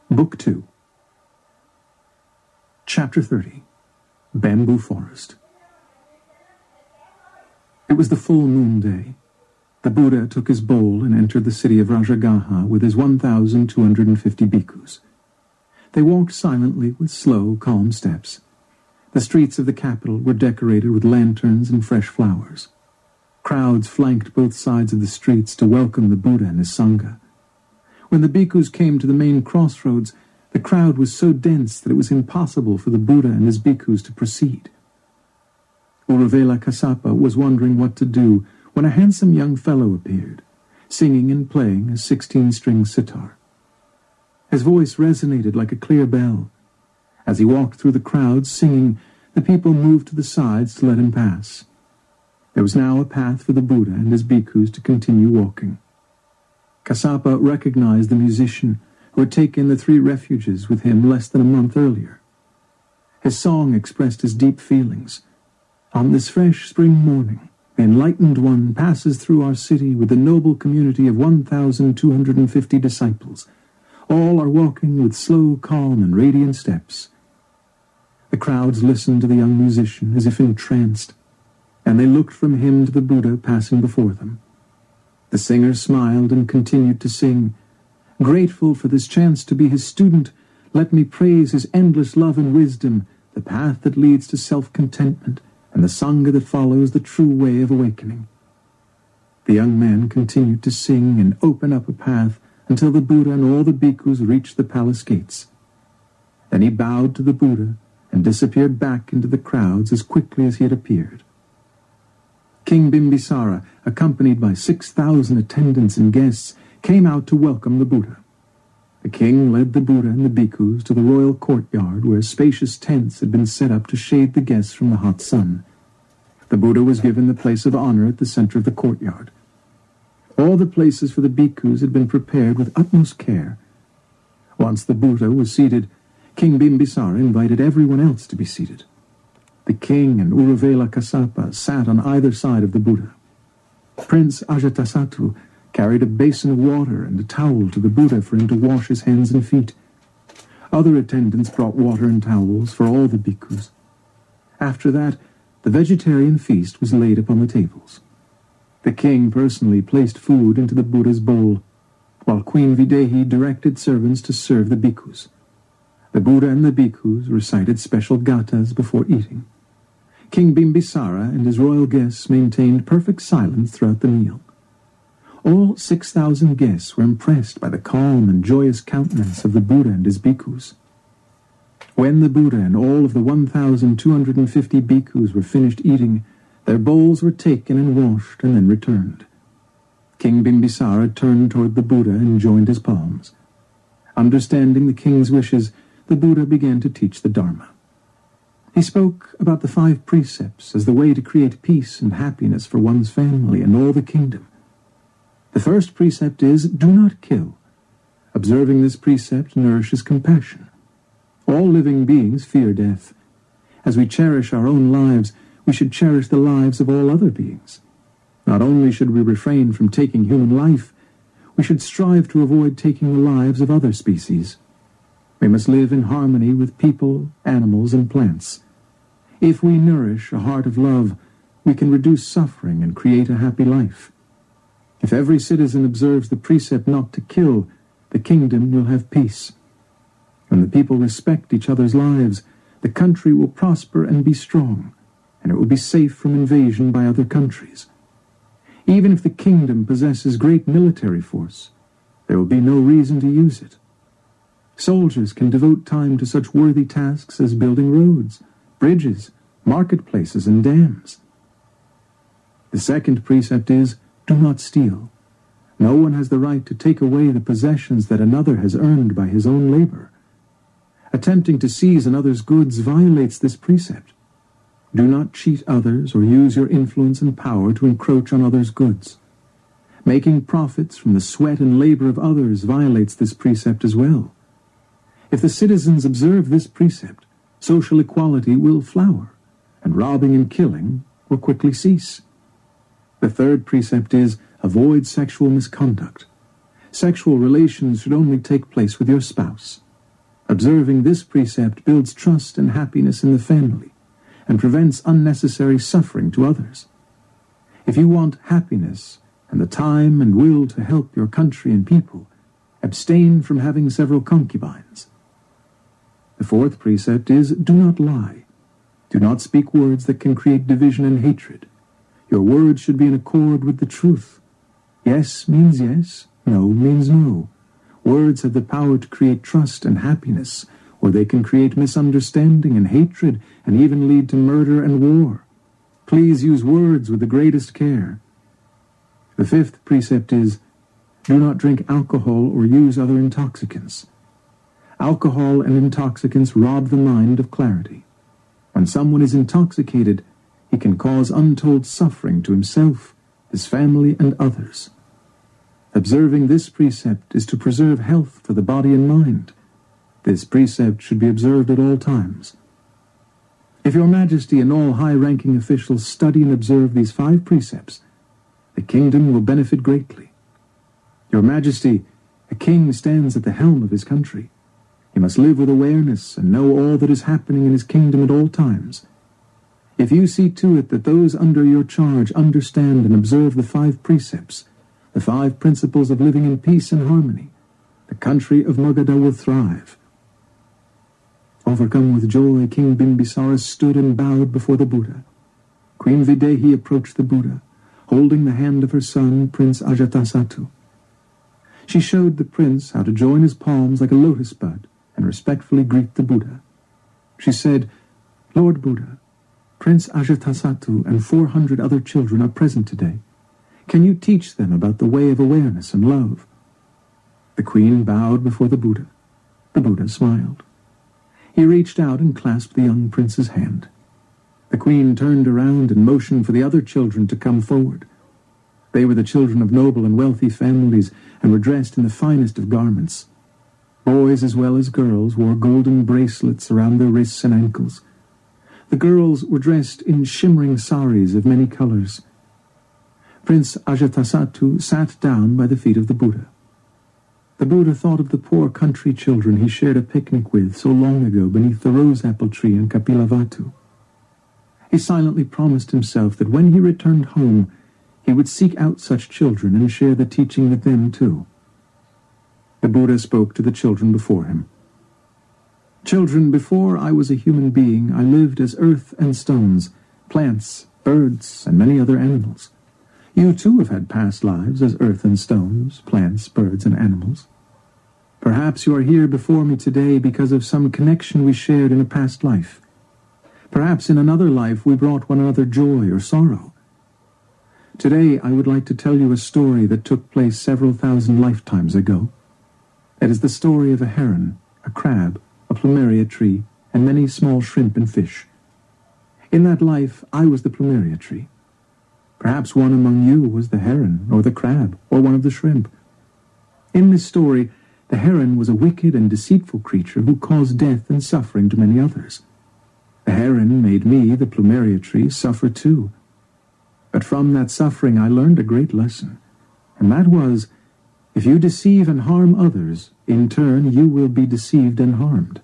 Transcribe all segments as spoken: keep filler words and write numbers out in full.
Book two. Chapter thirty. Bamboo Forest. It was the full moon day. The Buddha took his bowl and entered the city of Rajagaha with his one thousand two hundred fifty bhikkhus. They walked silently with slow, calm steps. The streets of the capital were decorated with lanterns and fresh flowers. Crowds flanked both sides of the streets to welcome the Buddha and his Sangha. When the bhikkhus came to the main crossroads, the crowd was so dense that it was impossible for the Buddha and his bhikkhus to proceed. Uruvela Kassapa was wondering what to do when a handsome young fellow appeared, singing and playing a sixteen-string sitar. His voice resonated like a clear bell. As he walked through the crowd singing, the people moved to the sides to let him pass. There was now a path for the Buddha and his bhikkhus to continue walking. Kassapa recognized the musician who had taken the three refuges with him less than a month earlier. His song expressed his deep feelings. On this fresh spring morning, the Enlightened One passes through our city with a noble community of one thousand two hundred fifty disciples. All are walking with slow, calm, and radiant steps. The crowds listened to the young musician as if entranced, and they looked from him to the Buddha passing before them. The singer smiled and continued to sing. Grateful for this chance to be his student, let me praise his endless love and wisdom, the path that leads to self-contentment, and the Sangha that follows the true way of awakening. The young man continued to sing and open up a path until the Buddha and all the bhikkhus reached the palace gates. Then he bowed to the Buddha and disappeared back into the crowds as quickly as he had appeared. King Bimbisara, accompanied by six thousand attendants and guests, came out to welcome the Buddha. The king led the Buddha and the bhikkhus to the royal courtyard where spacious tents had been set up to shade the guests from the hot sun. The Buddha was given the place of honor at the center of the courtyard. All the places for the bhikkhus had been prepared with utmost care. Once the Buddha was seated, King Bimbisara invited everyone else to be seated. The king and Uruvela Kassapa sat on either side of the Buddha. Prince Ajatasattu carried a basin of water and a towel to the Buddha for him to wash his hands and feet. Other attendants brought water and towels for all the bhikkhus. After that, the vegetarian feast was laid upon the tables. The king personally placed food into the Buddha's bowl, while Queen Videhi directed servants to serve the bhikkhus. The Buddha and the bhikkhus recited special gathas before eating. King Bimbisara and his royal guests maintained perfect silence throughout the meal. All six thousand guests were impressed by the calm and joyous countenance of the Buddha and his bhikkhus. When the Buddha and all of the one thousand two hundred fifty bhikkhus were finished eating, their bowls were taken and washed and then returned. King Bimbisara turned toward the Buddha and joined his palms. Understanding the king's wishes, the Buddha began to teach the Dharma. He spoke about the five precepts as the way to create peace and happiness for one's family and all the kingdom. The first precept is, do not kill. Observing this precept nourishes compassion. All living beings fear death. As we cherish our own lives, we should cherish the lives of all other beings. Not only should we refrain from taking human life, we should strive to avoid taking the lives of other species. We must live in harmony with people, animals, and plants. If we nourish a heart of love, we can reduce suffering and create a happy life. If every citizen observes the precept not to kill, the kingdom will have peace. When the people respect each other's lives, the country will prosper and be strong, and it will be safe from invasion by other countries. Even if the kingdom possesses great military force, there will be no reason to use it. Soldiers can devote time to such worthy tasks as building roads, bridges, marketplaces, and dams. The second precept is, do not steal. No one has the right to take away the possessions that another has earned by his own labor. Attempting to seize another's goods violates this precept. Do not cheat others or use your influence and power to encroach on others' goods. Making profits from the sweat and labor of others violates this precept as well. If the citizens observe this precept, social equality will flower, and robbing and killing will quickly cease. The third precept is, avoid sexual misconduct. Sexual relations should only take place with your spouse. Observing this precept builds trust and happiness in the family and prevents unnecessary suffering to others. If you want happiness and the time and will to help your country and people, abstain from having several concubines. The fourth precept is, do not lie. Do not speak words that can create division and hatred. Your words should be in accord with the truth. Yes means yes, no means no. Words have the power to create trust and happiness, or they can create misunderstanding and hatred and even lead to murder and war. Please use words with the greatest care. The fifth precept is, do not drink alcohol or use other intoxicants. Alcohol and intoxicants rob the mind of clarity. When someone is intoxicated, he can cause untold suffering to himself, his family, and others. Observing this precept is to preserve health for the body and mind. This precept should be observed at all times. If your Majesty and all high-ranking officials study and observe these five precepts, the kingdom will benefit greatly. Your Majesty, a king stands at the helm of his country. He must live with awareness and know all that is happening in his kingdom at all times. If you see to it that those under your charge understand and observe the five precepts, the five principles of living in peace and harmony, the country of Magadha will thrive. Overcome with joy, King Bimbisara stood and bowed before the Buddha. Queen Videhi approached the Buddha, holding the hand of her son, Prince Ajatasattu. She showed the prince how to join his palms like a lotus bud and respectfully greet the Buddha. She said, Lord Buddha, Prince Ajatasattu and four hundred other children are present today. Can you teach them about the way of awareness and love? The queen bowed before the Buddha. The Buddha smiled. He reached out and clasped the young prince's hand. The queen turned around and motioned for the other children to come forward. They were the children of noble and wealthy families and were dressed in the finest of garments. Boys as well as girls wore golden bracelets around their wrists and ankles. The girls were dressed in shimmering saris of many colors. Prince Ajatasattu sat down by the feet of the Buddha. The Buddha thought of the poor country children he shared a picnic with so long ago beneath the rose-apple tree in Kapilavatthu. He silently promised himself that when he returned home, he would seek out such children and share the teaching with them too. The Buddha spoke to the children before him. Children, before I was a human being, I lived as earth and stones, plants, birds, and many other animals. You too have had past lives as earth and stones, plants, birds, and animals. Perhaps you are here before me today because of some connection we shared in a past life. Perhaps in another life we brought one another joy or sorrow. Today I would like to tell you a story that took place several thousand lifetimes ago. It is the story of a heron, a crab, a plumeria tree, and many small shrimp and fish. In that life I was the plumeria tree. Perhaps one among you was the heron, or the crab, or one of the shrimp. In this story, the heron was a wicked and deceitful creature who caused death and suffering to many others. The heron made me, the plumeria tree, suffer too. But from that suffering I learned a great lesson, and that was, if you deceive and harm others, in turn you will be deceived and harmed.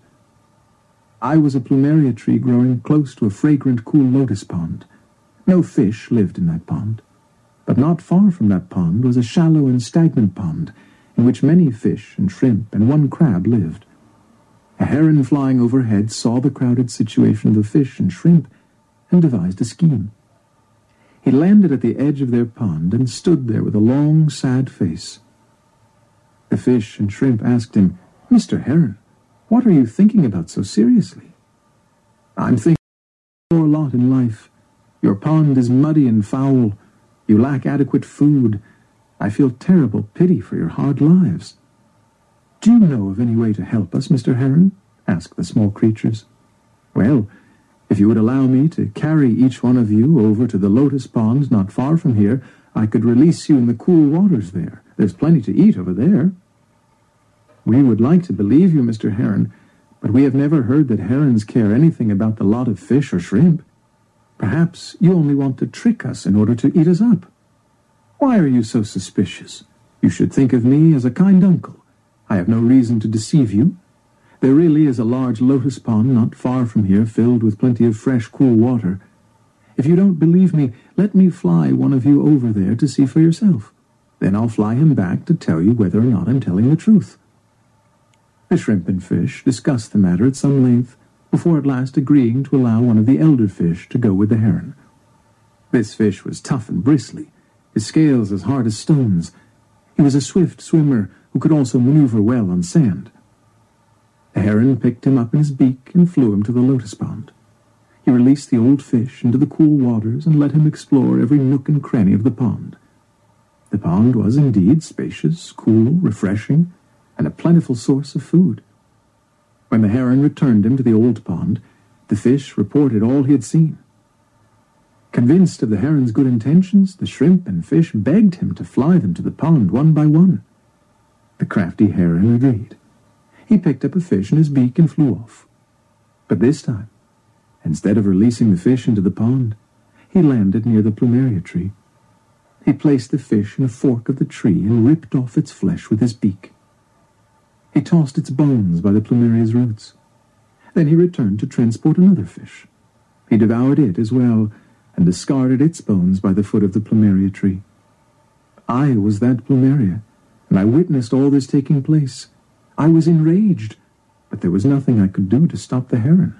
I was a plumeria tree growing close to a fragrant, cool lotus pond. No fish lived in that pond, but not far from that pond was a shallow and stagnant pond in which many fish and shrimp and one crab lived. A heron flying overhead saw the crowded situation of the fish and shrimp and devised a scheme. He landed at the edge of their pond and stood there with a long, sad face. The fish and shrimp asked him, Mister Heron, what are you thinking about so seriously? I'm thinking of your lot in life. Your pond is muddy and foul. You lack adequate food. I feel terrible pity for your hard lives. Do you know of any way to help us, Mister Heron? Asked the small creatures. Well, if you would allow me to carry each one of you over to the lotus pond not far from here, I could release you in the cool waters there. There's plenty to eat over there. We would like to believe you, Mister Heron, but we have never heard that herons care anything about the lot of fish or shrimp. Perhaps you only want to trick us in order to eat us up. Why are you so suspicious? You should think of me as a kind uncle. I have no reason to deceive you. There really is a large lotus pond not far from here, filled with plenty of fresh, cool water. If you don't believe me, let me fly one of you over there to see for yourself. Then I'll fly him back to tell you whether or not I'm telling the truth." The shrimp and fish discussed the matter at some length, before at last agreeing to allow one of the elder fish to go with the heron. This fish was tough and bristly, his scales as hard as stones. He was a swift swimmer who could also maneuver well on sand. The heron picked him up in his beak and flew him to the lotus pond. He released the old fish into the cool waters and let him explore every nook and cranny of the pond. The pond was indeed spacious, cool, refreshing, and a plentiful source of food. When the heron returned him to the old pond, the fish reported all he had seen. Convinced of the heron's good intentions, the shrimp and fish begged him to fly them to the pond one by one. The crafty heron agreed. He picked up a fish in his beak and flew off. But this time, instead of releasing the fish into the pond, he landed near the plumeria tree. He placed the fish in a fork of the tree and ripped off its flesh with his beak. He tossed its bones by the plumeria's roots. Then he returned to transport another fish. He devoured it as well, and discarded its bones by the foot of the plumeria tree. I was that plumeria, and I witnessed all this taking place. I was enraged, but there was nothing I could do to stop the heron.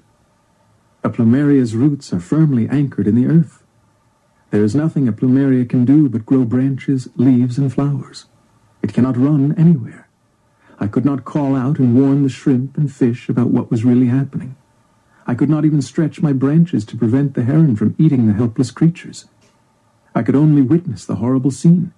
A plumeria's roots are firmly anchored in the earth. There is nothing a plumeria can do but grow branches, leaves, and flowers. It cannot run anywhere. I could not call out and warn the shrimp and fish about what was really happening. I could not even stretch my branches to prevent the heron from eating the helpless creatures. I could only witness the horrible scene.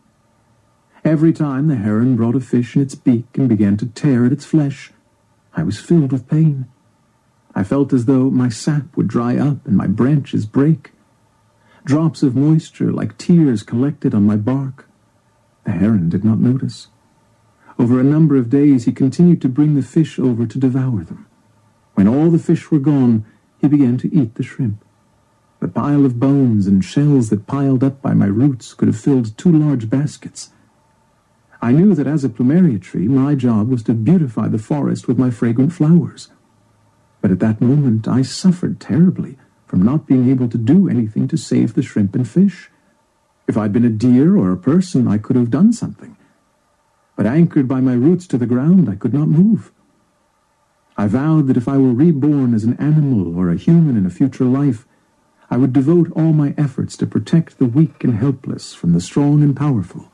Every time the heron brought a fish in its beak and began to tear at its flesh, I was filled with pain. I felt as though my sap would dry up and my branches break. Drops of moisture like tears collected on my bark. The heron did not notice. Over a number of days he continued to bring the fish over to devour them. When all the fish were gone, he began to eat the shrimp. The pile of bones and shells that piled up by my roots could have filled two large baskets. I knew that as a plumeria tree, my job was to beautify the forest with my fragrant flowers. But at that moment I suffered terribly from not being able to do anything to save the shrimp and fish. If I'd been a deer or a person, I could have done something. But anchored by my roots to the ground, I could not move. I vowed that if I were reborn as an animal or a human in a future life, I would devote all my efforts to protect the weak and helpless from the strong and powerful.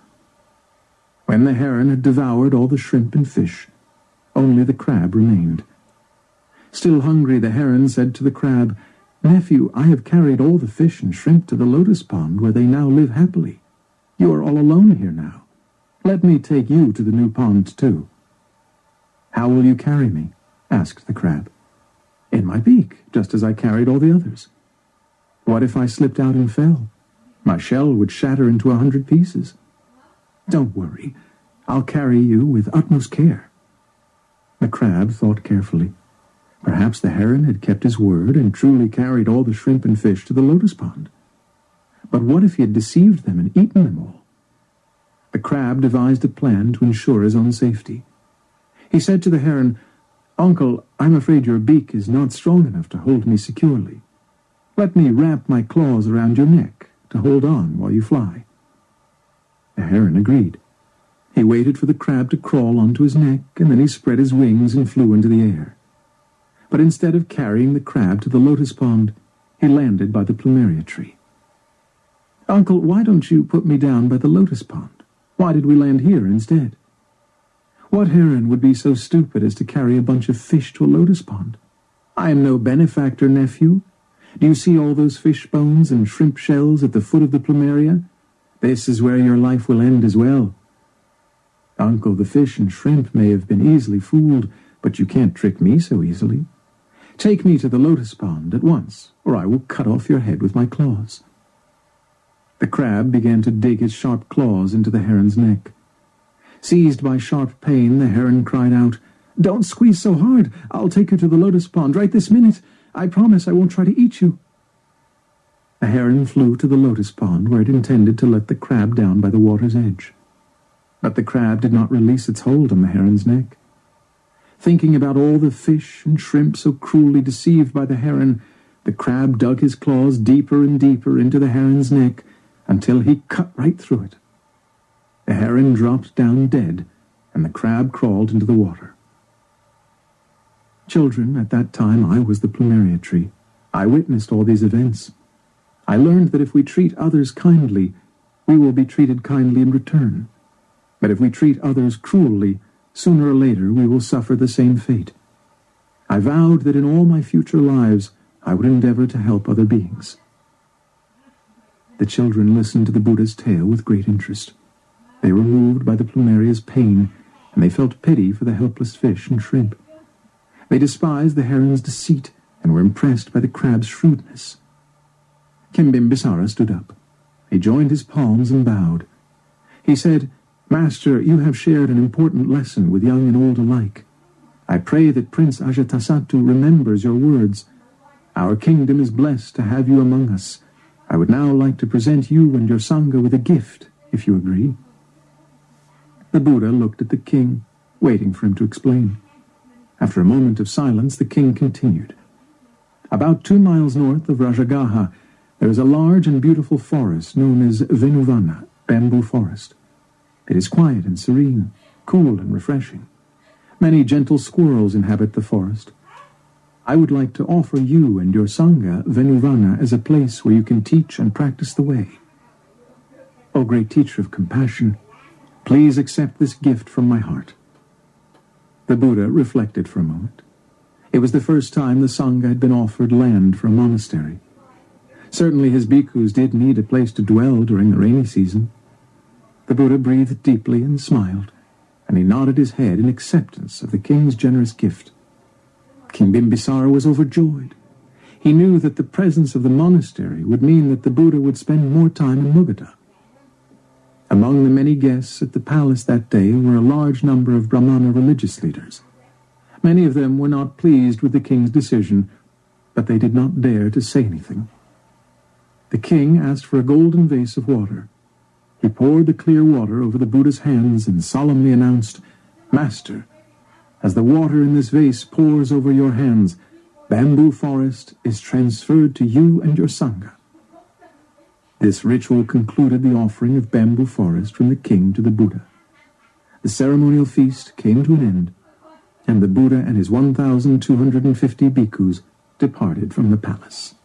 When the heron had devoured all the shrimp and fish, only the crab remained. Still hungry, the heron said to the crab, "Nephew, I have carried all the fish and shrimp to the lotus pond where they now live happily. You are all alone here now. Let me take you to the new pond, too." "How will you carry me?" asked the crab. "In my beak, just as I carried all the others." "What if I slipped out and fell? My shell would shatter into a hundred pieces." "Don't worry. I'll carry you with utmost care." The crab thought carefully. Perhaps the heron had kept his word and truly carried all the shrimp and fish to the lotus pond. But what if he had deceived them and eaten them all? The crab devised a plan to ensure his own safety. He said to the heron, "Uncle, I'm afraid your beak is not strong enough to hold me securely. Let me wrap my claws around your neck to hold on while you fly." The heron agreed. He waited for the crab to crawl onto his neck, and then he spread his wings and flew into the air. But instead of carrying the crab to the lotus pond, he landed by the plumeria tree. "Uncle, why don't you put me down by the lotus pond? Why did we land here instead?" "What heron would be so stupid as to carry a bunch of fish to a lotus pond? I am no benefactor, nephew. Do you see all those fish bones and shrimp shells at the foot of the plumeria? This is where your life will end as well." "Uncle, the fish and shrimp may have been easily fooled, but you can't trick me so easily. Take me to the lotus pond at once, or I will cut off your head with my claws." The crab began to dig his sharp claws into the heron's neck. Seized by sharp pain, the heron cried out, "Don't squeeze so hard. I'll take you to the lotus pond right this minute. I promise I won't try to eat you." The heron flew to the lotus pond, where it intended to let the crab down by the water's edge. But the crab did not release its hold on the heron's neck. Thinking about all the fish and shrimp so cruelly deceived by the heron, the crab dug his claws deeper and deeper into the heron's neck until he cut right through it. The heron dropped down dead, and the crab crawled into the water. Children, at that time I was the plumeria tree. I witnessed all these events. I learned that if we treat others kindly, we will be treated kindly in return. But if we treat others cruelly, sooner or later we will suffer the same fate. I vowed that in all my future lives I would endeavor to help other beings. The children listened to the Buddha's tale with great interest. They were moved by the plumeria's pain, and they felt pity for the helpless fish and shrimp. They despised the heron's deceit and were impressed by the crab's shrewdness. Kimbimbisara stood up. He joined his palms and bowed. He said, "Master, you have shared an important lesson with young and old alike. I pray that Prince Ajatasattu remembers your words. Our kingdom is blessed to have you among us. I would now like to present you and your Sangha with a gift, if you agree." The Buddha looked at the king, waiting for him to explain. After a moment of silence, the king continued. About two miles north of Rajagaha, there is a large and beautiful forest known as Venuvana, bamboo forest. It is quiet and serene, cool and refreshing. Many gentle squirrels inhabit the forest. I would like to offer you and your Sangha Venuvana as a place where you can teach and practice the way. O great teacher of compassion, please accept this gift from my heart. The Buddha reflected for a moment. It was the first time the Sangha had been offered land for a monastery. Certainly his bhikkhus did need a place to dwell during the rainy season. The Buddha breathed deeply and smiled, and he nodded his head in acceptance of the king's generous gift. King Bimbisara was overjoyed. He knew that the presence of the monastery would mean that the Buddha would spend more time in Mugadha. Among the many guests at the palace that day were a large number of Brahmana religious leaders. Many of them were not pleased with the king's decision, but they did not dare to say anything. The king asked for a golden vase of water. He poured the clear water over the Buddha's hands and solemnly announced, "Master, as the water in this vase pours over your hands, bamboo forest is transferred to you and your Sangha." This ritual concluded the offering of bamboo forest from the king to the Buddha. The ceremonial feast came to an end, and the Buddha and his one thousand two hundred fifty bhikkhus departed from the palace.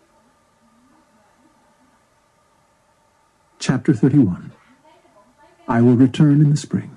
Chapter thirty-one. I will return in the spring.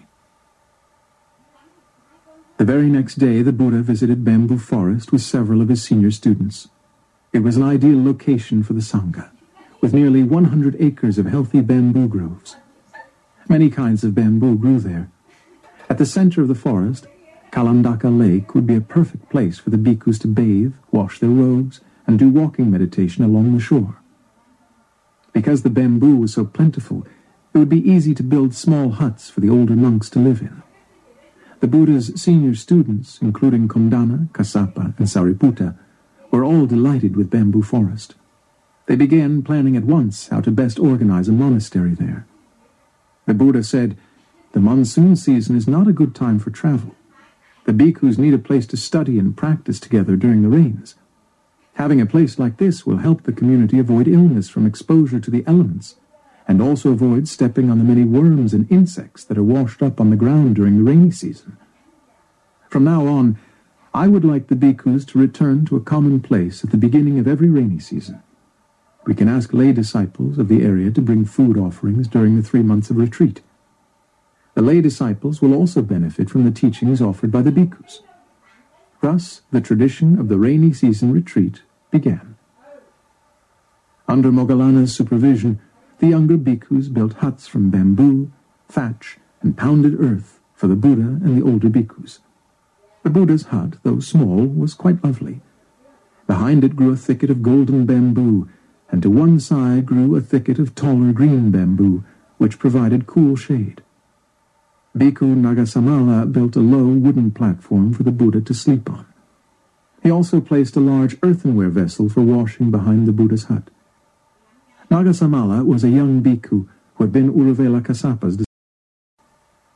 The very next day, the Buddha visited Bamboo Forest with several of his senior students. It was an ideal location for the Sangha, with nearly one hundred acres of healthy bamboo groves. Many kinds of bamboo grew there. At the center of the forest, Kalandaka Lake would be a perfect place for the bhikkhus to bathe, wash their robes, and do walking meditation along the shore. Because the bamboo was so plentiful, it would be easy to build small huts for the older monks to live in. The Buddha's senior students, including Kondana, Kassapa, and Sariputta, were all delighted with Bamboo Forest. They began planning at once how to best organize a monastery there. The Buddha said, "The monsoon season is not a good time for travel. The bhikkhus need a place to study and practice together during the rains. Having a place like this will help the community avoid illness from exposure to the elements, and also avoid stepping on the many worms and insects that are washed up on the ground during the rainy season. From now on, I would like the bhikkhus to return to a common place at the beginning of every rainy season. We can ask lay disciples of the area to bring food offerings during the three months of retreat. The lay disciples will also benefit from the teachings offered by the bhikkhus." Thus, the tradition of the rainy season retreat began. Under Moggallana's supervision, the younger bhikkhus built huts from bamboo, thatch, and pounded earth for the Buddha and the older bhikkhus. The Buddha's hut, though small, was quite lovely. Behind it grew a thicket of golden bamboo, and to one side grew a thicket of taller green bamboo, which provided cool shade. Bhikkhu Nagasamala built a low wooden platform for the Buddha to sleep on. He also placed a large earthenware vessel for washing behind the Buddha's hut. Nagasamala was a young bhikkhu who had been Uruvela Kassapa's disciple.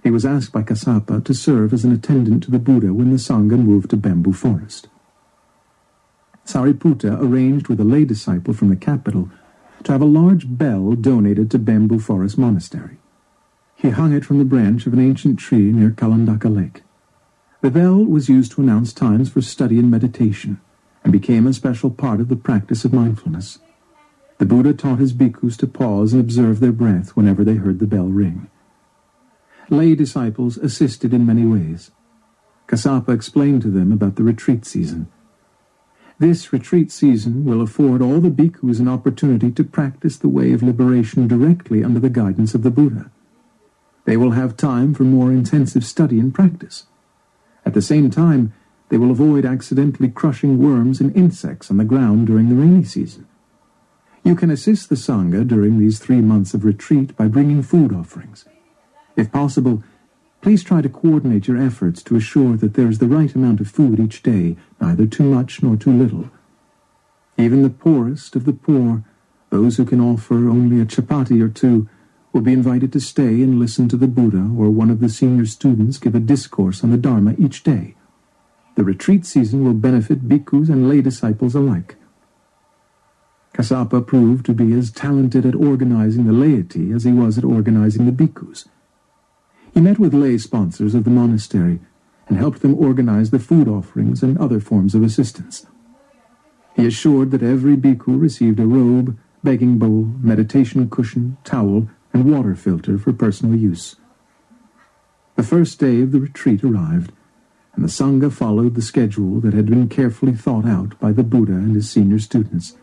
He was asked by Kassapa to serve as an attendant to the Buddha when the Sangha moved to Bamboo Forest. Sariputta arranged with a lay disciple from the capital to have a large bell donated to Bamboo Forest Monastery. He hung it from the branch of an ancient tree near Kalandaka Lake. The bell was used to announce times for study and meditation, and became a special part of the practice of mindfulness. The Buddha taught his bhikkhus to pause and observe their breath whenever they heard the bell ring. Lay disciples assisted in many ways. Kassapa explained to them about the retreat season. This retreat season will afford all the bhikkhus an opportunity to practice the way of liberation directly under the guidance of the Buddha. They will have time for more intensive study and practice. At the same time, they will avoid accidentally crushing worms and insects on the ground during the rainy season. You can assist the Sangha during these three months of retreat by bringing food offerings. If possible, please try to coordinate your efforts to assure that there is the right amount of food each day, neither too much nor too little. Even the poorest of the poor, those who can offer only a chapati or two, will be invited to stay and listen to the Buddha or one of the senior students give a discourse on the Dharma each day. The retreat season will benefit bhikkhus and lay disciples alike. Kassapa proved to be as talented at organizing the laity as he was at organizing the bhikkhus. He met with lay sponsors of the monastery and helped them organize the food offerings and other forms of assistance. He assured that every bhikkhu received a robe, begging bowl, meditation cushion, towel, and water filter for personal use. The first day of the retreat arrived, and the Sangha followed the schedule that had been carefully thought out by the Buddha and his senior students.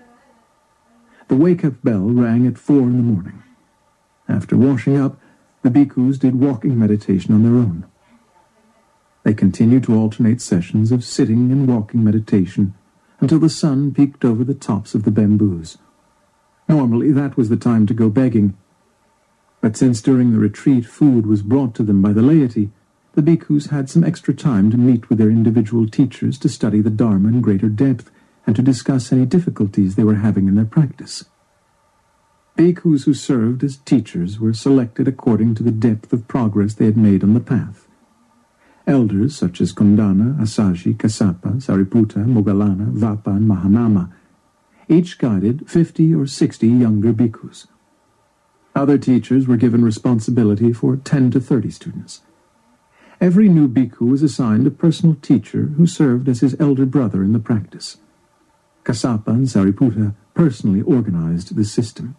The wake-up bell rang at four in the morning. After washing up, the bhikkhus did walking meditation on their own. They continued to alternate sessions of sitting and walking meditation until the sun peeked over the tops of the bamboos. Normally that was the time to go begging, but since during the retreat food was brought to them by the laity, the bhikkhus had some extra time to meet with their individual teachers to study the Dharma in greater depth and to discuss any difficulties they were having in their practice. Bhikkhus who served as teachers were selected according to the depth of progress they had made on the path. Elders such as Kondana, Asaji, Kassapa, Sariputta, Moggallana, Vappa, and Mahanama each guided fifty or sixty younger bhikkhus. Other teachers were given responsibility for ten to thirty students. Every new bhikkhu was assigned a personal teacher who served as his elder brother in the practice. Kassapa and Sariputta personally organized this system.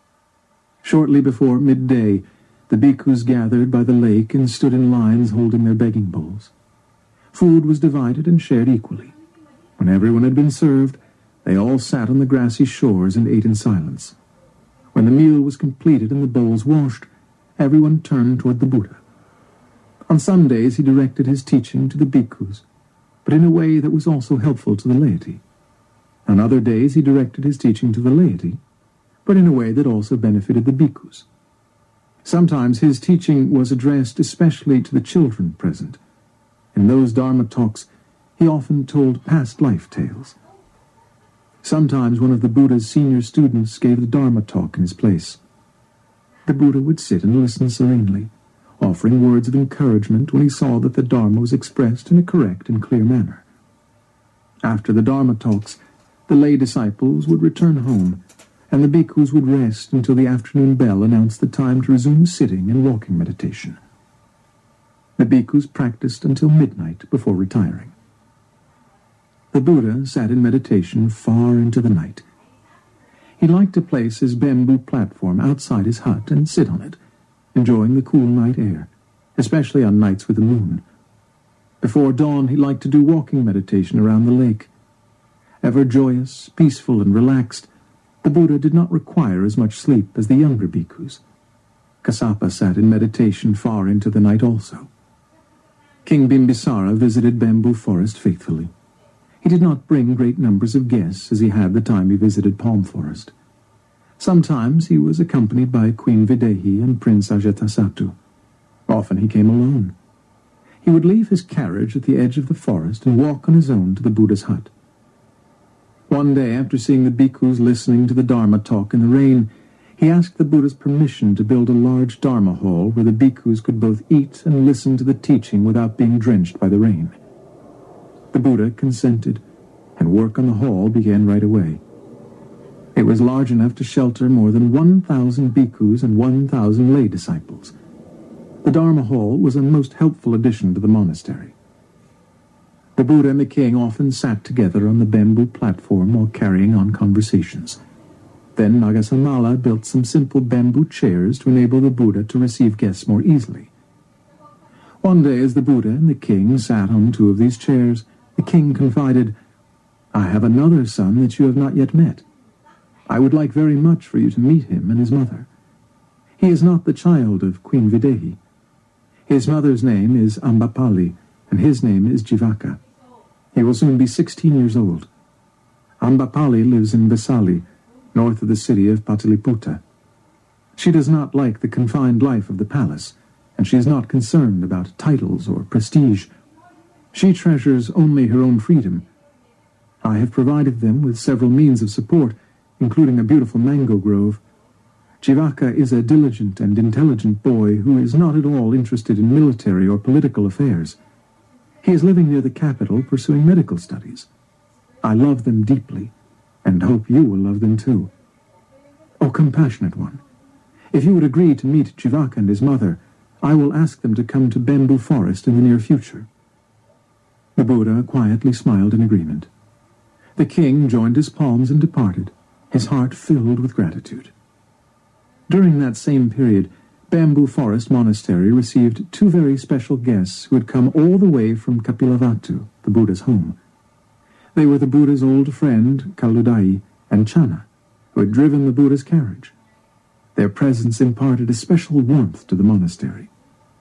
Shortly before midday, the bhikkhus gathered by the lake and stood in lines holding their begging bowls. Food was divided and shared equally. When everyone had been served, they all sat on the grassy shores and ate in silence. When the meal was completed and the bowls washed, everyone turned toward the Buddha. On some days he directed his teaching to the bhikkhus, but in a way that was also helpful to the laity. On other days he directed his teaching to the laity, but in a way that also benefited the bhikkhus. Sometimes his teaching was addressed especially to the children present. In those Dharma talks, he often told past life tales. Sometimes one of the Buddha's senior students gave the Dharma talk in his place. The Buddha would sit and listen serenely, offering words of encouragement when he saw that the Dharma was expressed in a correct and clear manner. After the Dharma talks, the lay disciples would return home, and the bhikkhus would rest until the afternoon bell announced the time to resume sitting and walking meditation. The bhikkhus practiced until midnight before retiring. The Buddha sat in meditation far into the night. He liked to place his bamboo platform outside his hut and sit on it, enjoying the cool night air, especially on nights with the moon. Before dawn, he liked to do walking meditation around the lake. Ever joyous, peaceful, and relaxed, the Buddha did not require as much sleep as the younger bhikkhus. Kassapa sat in meditation far into the night also. King Bimbisara visited Bamboo Forest faithfully. He did not bring great numbers of guests as he had the time he visited Palm Forest. Sometimes he was accompanied by Queen Videhi and Prince Ajatasattu. Often he came alone. He would leave his carriage at the edge of the forest and walk on his own to the Buddha's hut. One day, after seeing the bhikkhus listening to the Dharma talk in the rain, He asked the Buddha's permission to build a large Dharma hall where the bhikkhus could both eat and listen to the teaching without being drenched by the rain. The Buddha consented, and work on the hall began right away. It was large enough to shelter more than one thousand bhikkhus and one thousand lay disciples. The Dharma hall was a most helpful addition to the monastery. The Buddha and the king often sat together on the bamboo platform while carrying on conversations. Then Nagasamala built some simple bamboo chairs to enable the Buddha to receive guests more easily. One day, as the Buddha and the king sat on two of these chairs, the king confided, "I have another son that you have not yet met. I would like very much for you to meet him and his mother. He is not the child of Queen Videhi. His mother's name is Ambapali, and his name is Jivaka. He will soon be sixteen years old. Ambapali lives in Vesali, north of the city of Pataliputra. She does not like the confined life of the palace, and she is not concerned about titles or prestige. She treasures only her own freedom. I have provided them with several means of support, including a beautiful mango grove. Jivaka is a diligent and intelligent boy who is not at all interested in military or political affairs. He is living near the capital, pursuing medical studies. I love them deeply, and hope you will love them too. O compassionate one, if you would agree to meet Jivaka and his mother, I will ask them to come to Bamboo Forest in the near future." The Buddha quietly smiled in agreement. The king joined his palms and departed, his heart filled with gratitude. During that same period, Bamboo Forest Monastery received two very special guests who had come all the way from Kapilavatthu, the Buddha's home. They were the Buddha's old friend, Kaludai, and Channa, who had driven the Buddha's carriage. Their presence imparted a special warmth to the monastery.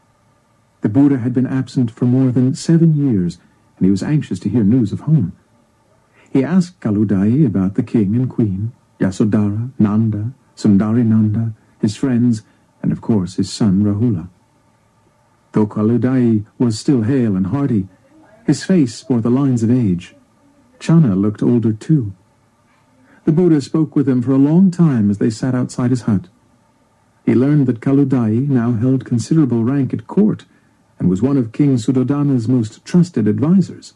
The Buddha had been absent for more than seven years, and he was anxious to hear news of home. He asked Kaludai about the king and queen, Yasodhara, Nanda, Sundari Nanda, his friends, and of course his son Rahula. Though Kaludai was still hale and hearty, his face bore the lines of age. Channa looked older too. The Buddha spoke with him for a long time as they sat outside his hut. He learned that Kaludai now held considerable rank at court and was one of King Suddhodana's most trusted advisers.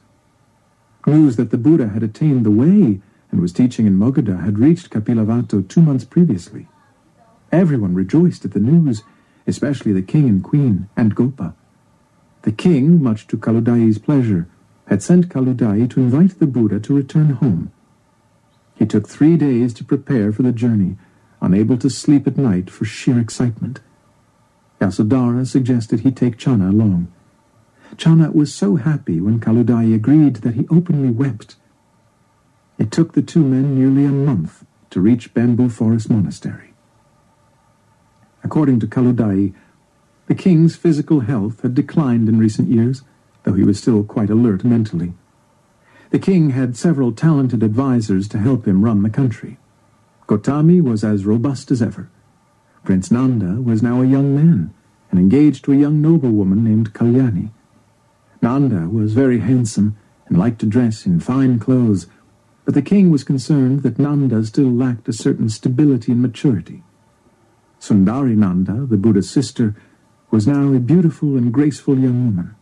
News that the Buddha had attained the way and was teaching in Magadha had reached Kapilavatthu two months previously. Everyone rejoiced at the news, especially the king and queen and Gopa. The king, much to Kaludai's pleasure, had sent Kaludai to invite the Buddha to return home. He took three days to prepare for the journey, unable to sleep at night for sheer excitement. Yasodhara suggested he take Channa along. Channa was so happy when Kaludai agreed that he openly wept. It took the two men nearly a month to reach Bamboo Forest Monastery. According to Kaludai, the king's physical health had declined in recent years, though he was still quite alert mentally. The king had several talented advisers to help him run the country. Gotami was as robust as ever. Prince Nanda was now a young man, and engaged to a young noblewoman named Kalyani. Nanda was very handsome, and liked to dress in fine clothes, but the king was concerned that Nanda still lacked a certain stability and maturity. Sundari Nanda, the Buddha's sister, was now a beautiful and graceful young woman.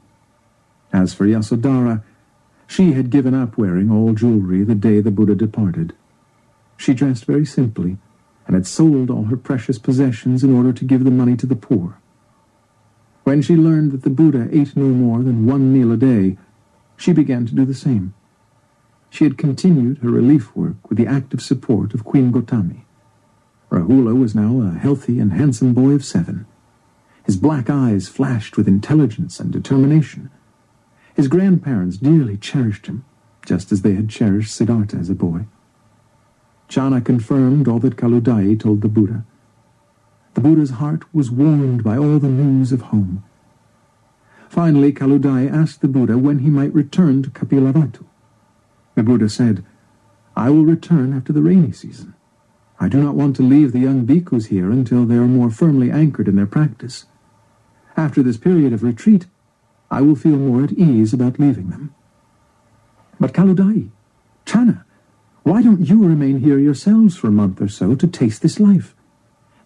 As for Yasodhara, she had given up wearing all jewelry the day the Buddha departed. She dressed very simply, and had sold all her precious possessions in order to give the money to the poor. When she learned that the Buddha ate no more than one meal a day, she began to do the same. She had continued her relief work with the active support of Queen Gotami. Rahula was now a healthy and handsome boy of seven. His black eyes flashed with intelligence and determination. His grandparents dearly cherished him, just as they had cherished Siddhartha as a boy. Channa confirmed all that Kaludai told the Buddha. The Buddha's heart was warmed by all the news of home. Finally, Kaludai asked the Buddha when he might return to Kapilavatthu. The Buddha said, "I will return after the rainy season. I do not want to leave the young bhikkhus here until they are more firmly anchored in their practice. After this period of retreat, I will feel more at ease about leaving them." "But Kaludai, Channa, why don't you remain here yourselves for a month or so to taste this life?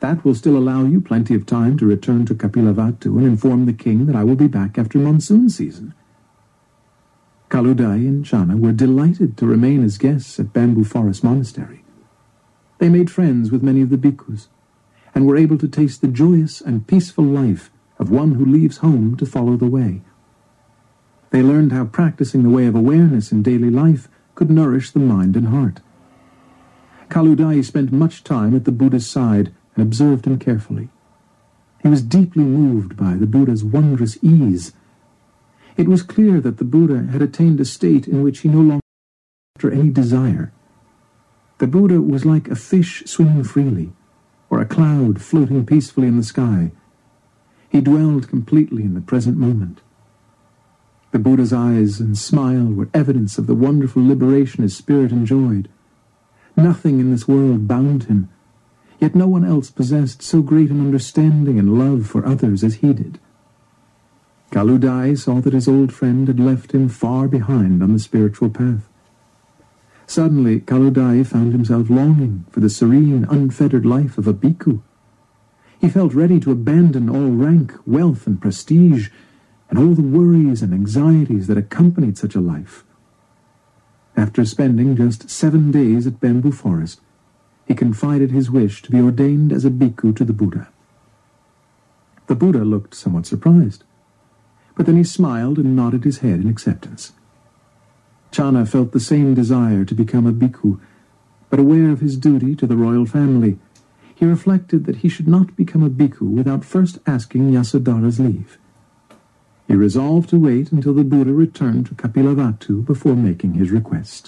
That will still allow you plenty of time to return to Kapilavatthu and inform the king that I will be back after monsoon season. Kaludai and Channa were delighted to remain as guests at Bamboo Forest Monastery. They made friends with many of the bhikkhus, and were able to taste the joyous and peaceful life of one who leaves home to follow the way. They learned how practicing the way of awareness in daily life could nourish the mind and heart. Kaludai spent much time at the Buddha's side and observed him carefully. He was deeply moved by the Buddha's wondrous ease. It was clear that the Buddha had attained a state in which he no longer after any desire. The Buddha was like a fish swimming freely, or a cloud floating peacefully in the sky. He dwelled completely in the present moment. The Buddha's eyes and smile were evidence of the wonderful liberation his spirit enjoyed. Nothing in this world bound him, yet no one else possessed so great an understanding and love for others as he did. Kaludai saw that his old friend had left him far behind on the spiritual path. Suddenly, Kaludai found himself longing for the serene, unfettered life of a bhikkhu. He felt ready to abandon all rank, wealth, and prestige, and all the worries and anxieties that accompanied such a life. After spending just seven days at Bamboo Forest, he confided his wish to be ordained as a bhikkhu to the Buddha. The Buddha looked somewhat surprised, but then he smiled and nodded his head in acceptance. Channa felt the same desire to become a bhikkhu, but aware of his duty to the royal family, he reflected that he should not become a bhikkhu without first asking Yasodhara's leave. He resolved to wait until the Buddha returned to Kapilavatthu before making his request.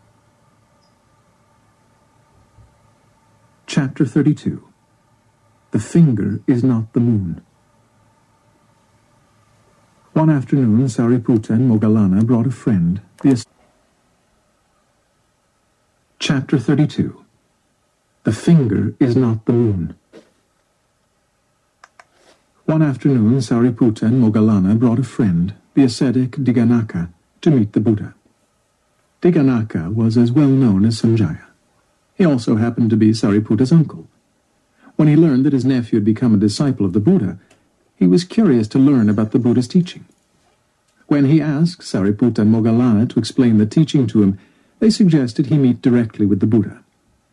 Chapter thirty-two. The Finger is Not the Moon. One afternoon, Sariputta and Moggallana brought a friend, the... Chapter thirty-two. The Finger is Not the Moon. One afternoon, Sariputta and Moggallana brought a friend, the ascetic Dighanakha, to meet the Buddha. Dighanakha was as well known as Sanjaya. He also happened to be Sariputta's uncle. When he learned that his nephew had become a disciple of the Buddha, he was curious to learn about the Buddha's teaching. When he asked Sariputta and Moggallana to explain the teaching to him, they suggested he meet directly with the Buddha.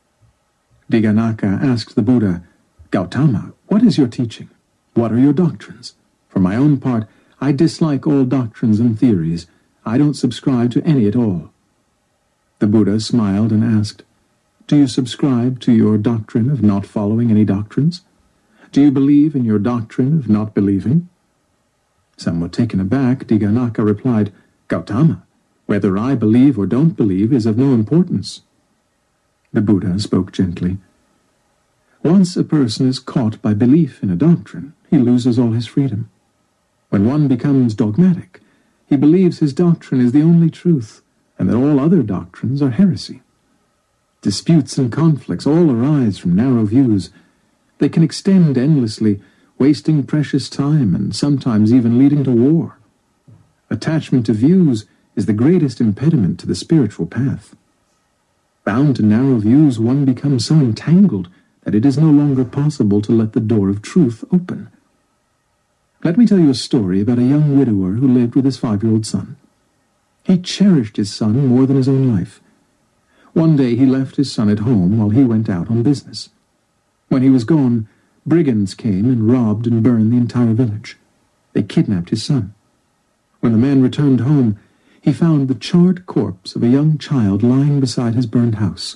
Dighanakha asked the Buddha, "Gautama, what is your teaching? What are your doctrines? For my own part, I dislike all doctrines and theories. I don't subscribe to any at all." The Buddha smiled and asked, "Do you subscribe to your doctrine of not following any doctrines? Do you believe in your doctrine of not believing?" Somewhat taken aback, Dighanakha replied, "Gautama, whether I believe or don't believe is of no importance." The Buddha spoke gently. Once a person is caught by belief in a doctrine, he loses all his freedom. When one becomes dogmatic, he believes his doctrine is the only truth, and that all other doctrines are heresy. Disputes and conflicts all arise from narrow views. They can extend endlessly, wasting precious time and sometimes even leading to war. Attachment to views is the greatest impediment to the spiritual path. Bound to narrow views, one becomes so entangled that it is no longer possible to let the door of truth open. Let me tell you a story about a young widower who lived with his five-year-old son. He cherished his son more than his own life. One day he left his son at home while he went out on business. When he was gone, brigands came and robbed and burned the entire village. They kidnapped his son. When the man returned home, he found the charred corpse of a young child lying beside his burned house.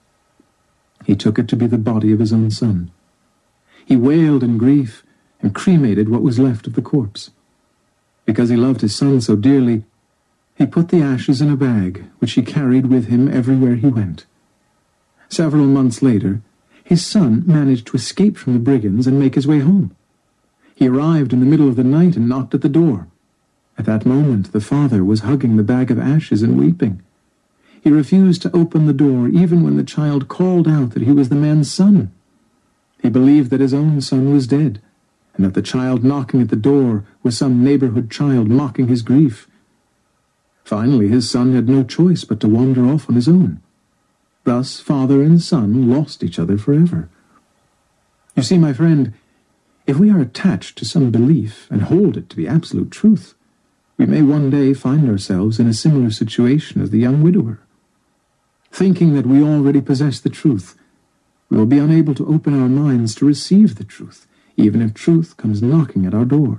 He took it to be the body of his own son. He wailed in grief and cremated what was left of the corpse. Because he loved his son so dearly, he put the ashes in a bag, which he carried with him everywhere he went. Several months later, his son managed to escape from the brigands and make his way home. He arrived in the middle of the night and knocked at the door. At that moment, the father was hugging the bag of ashes and weeping. He refused to open the door even when the child called out that he was the man's son. He believed that his own son was dead, and that the child knocking at the door was some neighborhood child mocking his grief. Finally, his son had no choice but to wander off on his own. Thus, father and son lost each other forever. You see, my friend, if we are attached to some belief and hold it to be absolute truth, we may one day find ourselves in a similar situation as the young widower. Thinking that we already possess the truth, we will be unable to open our minds to receive the truth, even if truth comes knocking at our door.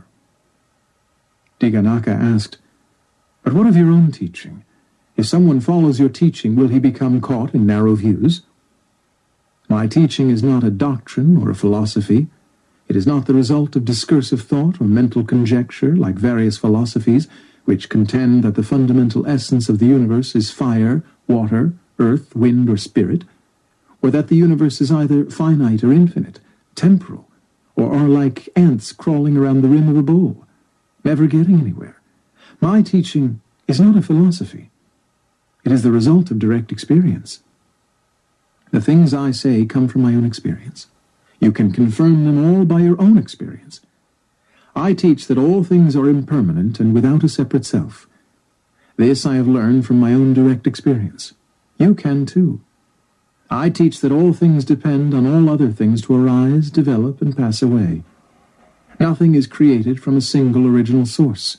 Dighanakha asked, "But what of your own teaching? If someone follows your teaching, will he become caught in narrow views?" "My teaching is not a doctrine or a philosophy. It is not the result of discursive thought or mental conjecture like various philosophies which contend that the fundamental essence of the universe is fire, water, earth, wind, or spirit, or that the universe is either finite or infinite, temporal, or are like ants crawling around the rim of a bowl, never getting anywhere. My teaching is not a philosophy. It is the result of direct experience. The things I say come from my own experience. You can confirm them all by your own experience. I teach that all things are impermanent and without a separate self. This I have learned from my own direct experience. You can too. I teach that all things depend on all other things to arise, develop, and pass away. Nothing is created from a single original source.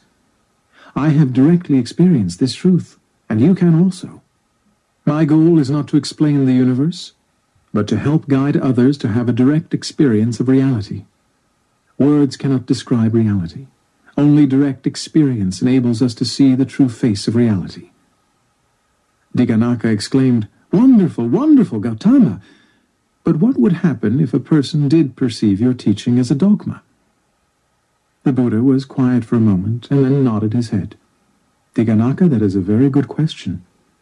I have directly experienced this truth, and you can also. My goal is not to explain the universe, but to help guide others to have a direct experience of reality. Words cannot describe reality. Only direct experience enables us to see the true face of reality. Dighanakha exclaimed, "Wonderful, wonderful, Gautama! But what would happen if a person did perceive your teaching as a dogma?" The Buddha was quiet for a moment and then nodded his head. "Dighanakha, that is a very good question.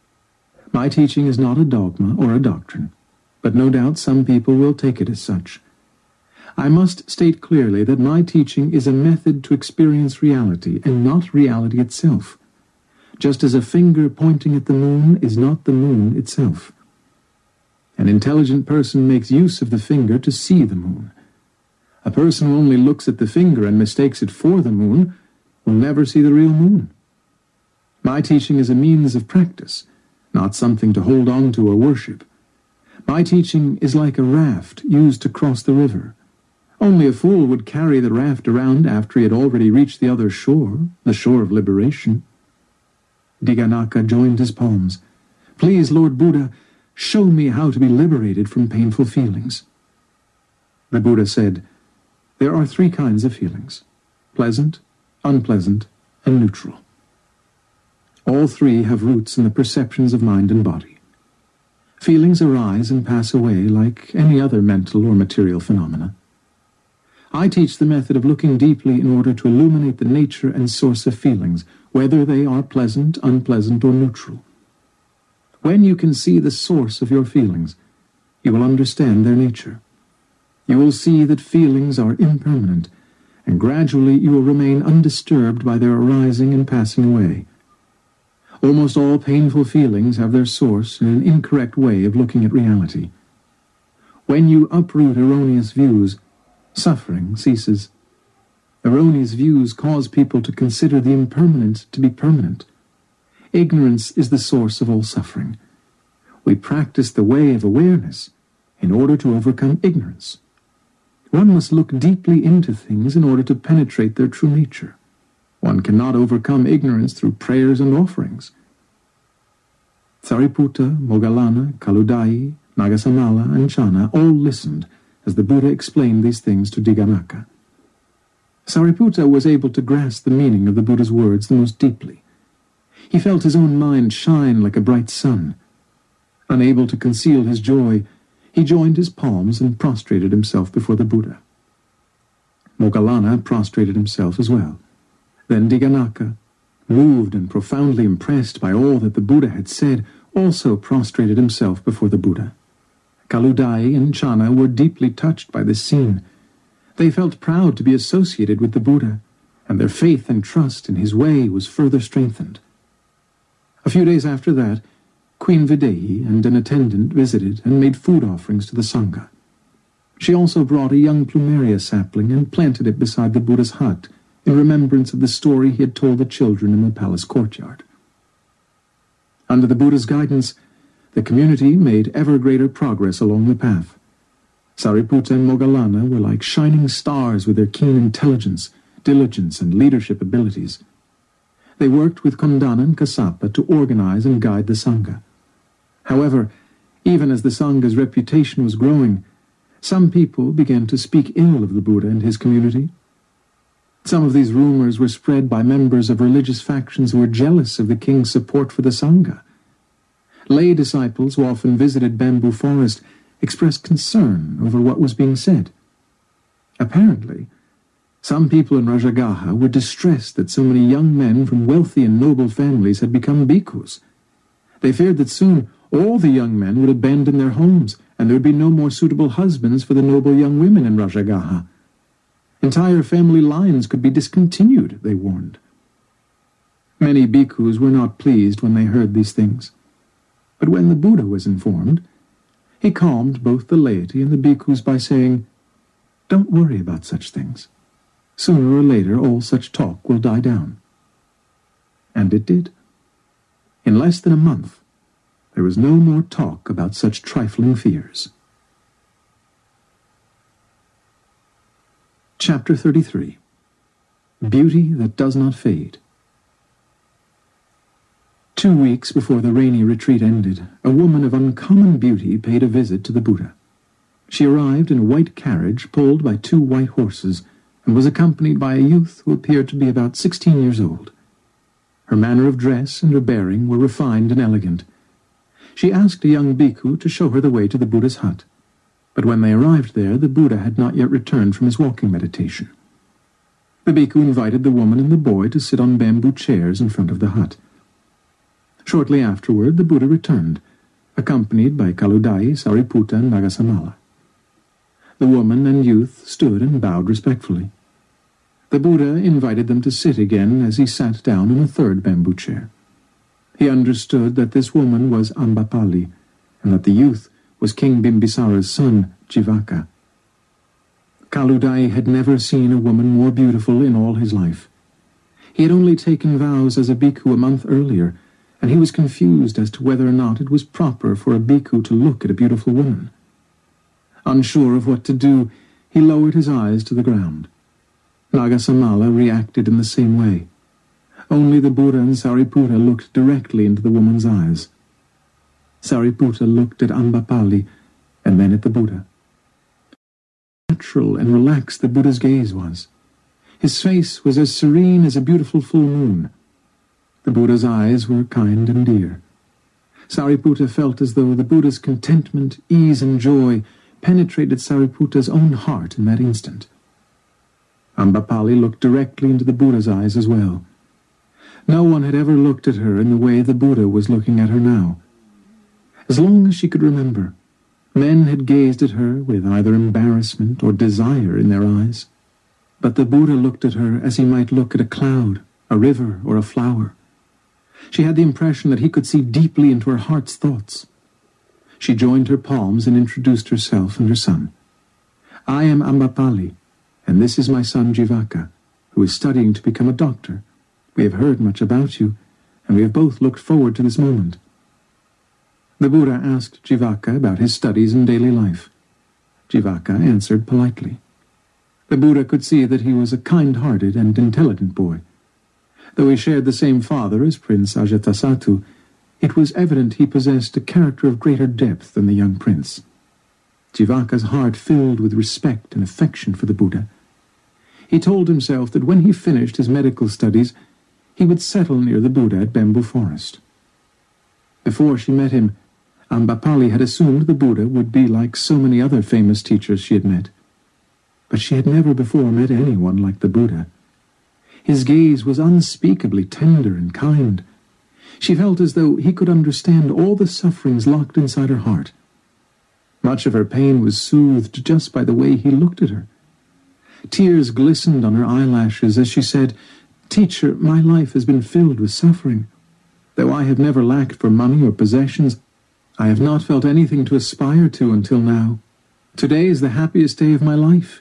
My teaching is not a dogma or a doctrine, but no doubt some people will take it as such. I must state clearly that my teaching is a method to experience reality and not reality itself, just as a finger pointing at the moon is not the moon itself. An intelligent person makes use of the finger to see the moon. A person who only looks at the finger and mistakes it for the moon will never see the real moon. My teaching is a means of practice, not something to hold on to or worship. My teaching is like a raft used to cross the river. Only a fool would carry the raft around after he had already reached the other shore, the shore of liberation." Dighanakha joined his palms. "Please, Lord Buddha, show me how to be liberated from painful feelings." The Buddha said, "There are three kinds of feelings: pleasant, unpleasant, and neutral. All three have roots in the perceptions of mind and body. Feelings arise and pass away like any other mental or material phenomena. I teach the method of looking deeply in order to illuminate the nature and source of feelings, whether they are pleasant, unpleasant, or neutral. When you can see the source of your feelings, you will understand their nature. You will see that feelings are impermanent, and gradually you will remain undisturbed by their arising and passing away. Almost all painful feelings have their source in an incorrect way of looking at reality. When you uproot erroneous views, suffering ceases. Erroneous views cause people to consider the impermanent to be permanent. Ignorance is the source of all suffering. We practice the way of awareness in order to overcome ignorance. One must look deeply into things in order to penetrate their true nature. One cannot overcome ignorance through prayers and offerings." Sariputta, Moggallana, Kaludai, Nagasamala, and Channa all listened as the Buddha explained these things to Dighanakha. Sariputta was able to grasp the meaning of the Buddha's words the most deeply. He felt his own mind shine like a bright sun. Unable to conceal his joy, he joined his palms and prostrated himself before the Buddha. Moggallana prostrated himself as well. Then Dighanakha, moved and profoundly impressed by all that the Buddha had said, also prostrated himself before the Buddha. Kaludai and Channa were deeply touched by this scene. They felt proud to be associated with the Buddha, and their faith and trust in his way was further strengthened. A few days after that, Queen Videhi and an attendant visited and made food offerings to the Sangha. She also brought a young plumeria sapling and planted it beside the Buddha's hut, in remembrance of the story he had told the children in the palace courtyard. Under the Buddha's guidance, the community made ever greater progress along the path. Sariputta and Moggallana were like shining stars with their keen intelligence, diligence, and leadership abilities. They worked with Kondana and Kassapa to organize and guide the Sangha. However, even as the Sangha's reputation was growing, some people began to speak ill of the Buddha and his community. Some of these rumors were spread by members of religious factions who were jealous of the king's support for the Sangha. Lay disciples who often visited Bamboo Forest expressed concern over what was being said. Apparently, some people in Rajagaha were distressed that so many young men from wealthy and noble families had become bhikkhus. They feared that soon all the young men would abandon their homes, and there would be no more suitable husbands for the noble young women in Rajagaha. Entire family lines could be discontinued, they warned. Many bhikkhus were not pleased when they heard these things. But when the Buddha was informed, he calmed both the laity and the bhikkhus by saying, "Don't worry about such things. Sooner or later all such talk will die down." And it did. In less than a month, there was no more talk about such trifling fears. Chapter thirty-three. Beauty that Does Not Fade. Two weeks before the rainy retreat ended, a woman of uncommon beauty paid a visit to the Buddha. She arrived in a white carriage pulled by two white horses, and was accompanied by a youth who appeared to be about sixteen years old. Her manner of dress and her bearing were refined and elegant. She asked a young bhikkhu to show her the way to the Buddha's hut. But when they arrived there, the Buddha had not yet returned from his walking meditation. The bhikkhu invited the woman and the boy to sit on bamboo chairs in front of the hut. Shortly afterward, the Buddha returned, accompanied by Kaludai, Sariputta, and Nagasamala. The woman and youth stood and bowed respectfully. The Buddha invited them to sit again as he sat down in a third bamboo chair. He understood that this woman was Ambapali, and that the youth was King Bimbisara's son, Jivaka. Kaludai had never seen a woman more beautiful in all his life. He had only taken vows as a bhikkhu a month earlier, and he was confused as to whether or not it was proper for a bhikkhu to look at a beautiful woman. Unsure of what to do, he lowered his eyes to the ground. Nagasamala reacted in the same way. Only the Buddha and Sariputta looked directly into the woman's eyes. Sariputta looked at Ambapali, and then at the Buddha. Natural and relaxed the Buddha's gaze was. His face was as serene as a beautiful full moon. The Buddha's eyes were kind and dear. Sariputta felt as though the Buddha's contentment, ease, and joy penetrated Sariputta's own heart in that instant. Ambapali looked directly into the Buddha's eyes as well. No one had ever looked at her in the way the Buddha was looking at her now. As long as she could remember, men had gazed at her with either embarrassment or desire in their eyes. But the Buddha looked at her as he might look at a cloud, a river, or a flower. She had the impression that he could see deeply into her heart's thoughts. She joined her palms and introduced herself and her son. "I am Ambapali, and this is my son Jivaka, who is studying to become a doctor. We have heard much about you, and we have both looked forward to this moment." The Buddha asked Jivaka about his studies and daily life. Jivaka answered politely. The Buddha could see that he was a kind-hearted and intelligent boy. Though he shared the same father as Prince Ajatasattu, it was evident he possessed a character of greater depth than the young prince. Jivaka's heart filled with respect and affection for the Buddha. He told himself that when he finished his medical studies, he would settle near the Buddha at Bamboo Forest. Before she met him, Ambapali had assumed the Buddha would be like so many other famous teachers she had met. But she had never before met anyone like the Buddha. His gaze was unspeakably tender and kind. She felt as though he could understand all the sufferings locked inside her heart. Much of her pain was soothed just by the way he looked at her. Tears glistened on her eyelashes as she said, "Teacher, my life has been filled with suffering. Though I have never lacked for money or possessions, I have not felt anything to aspire to until now. Today is the happiest day of my life."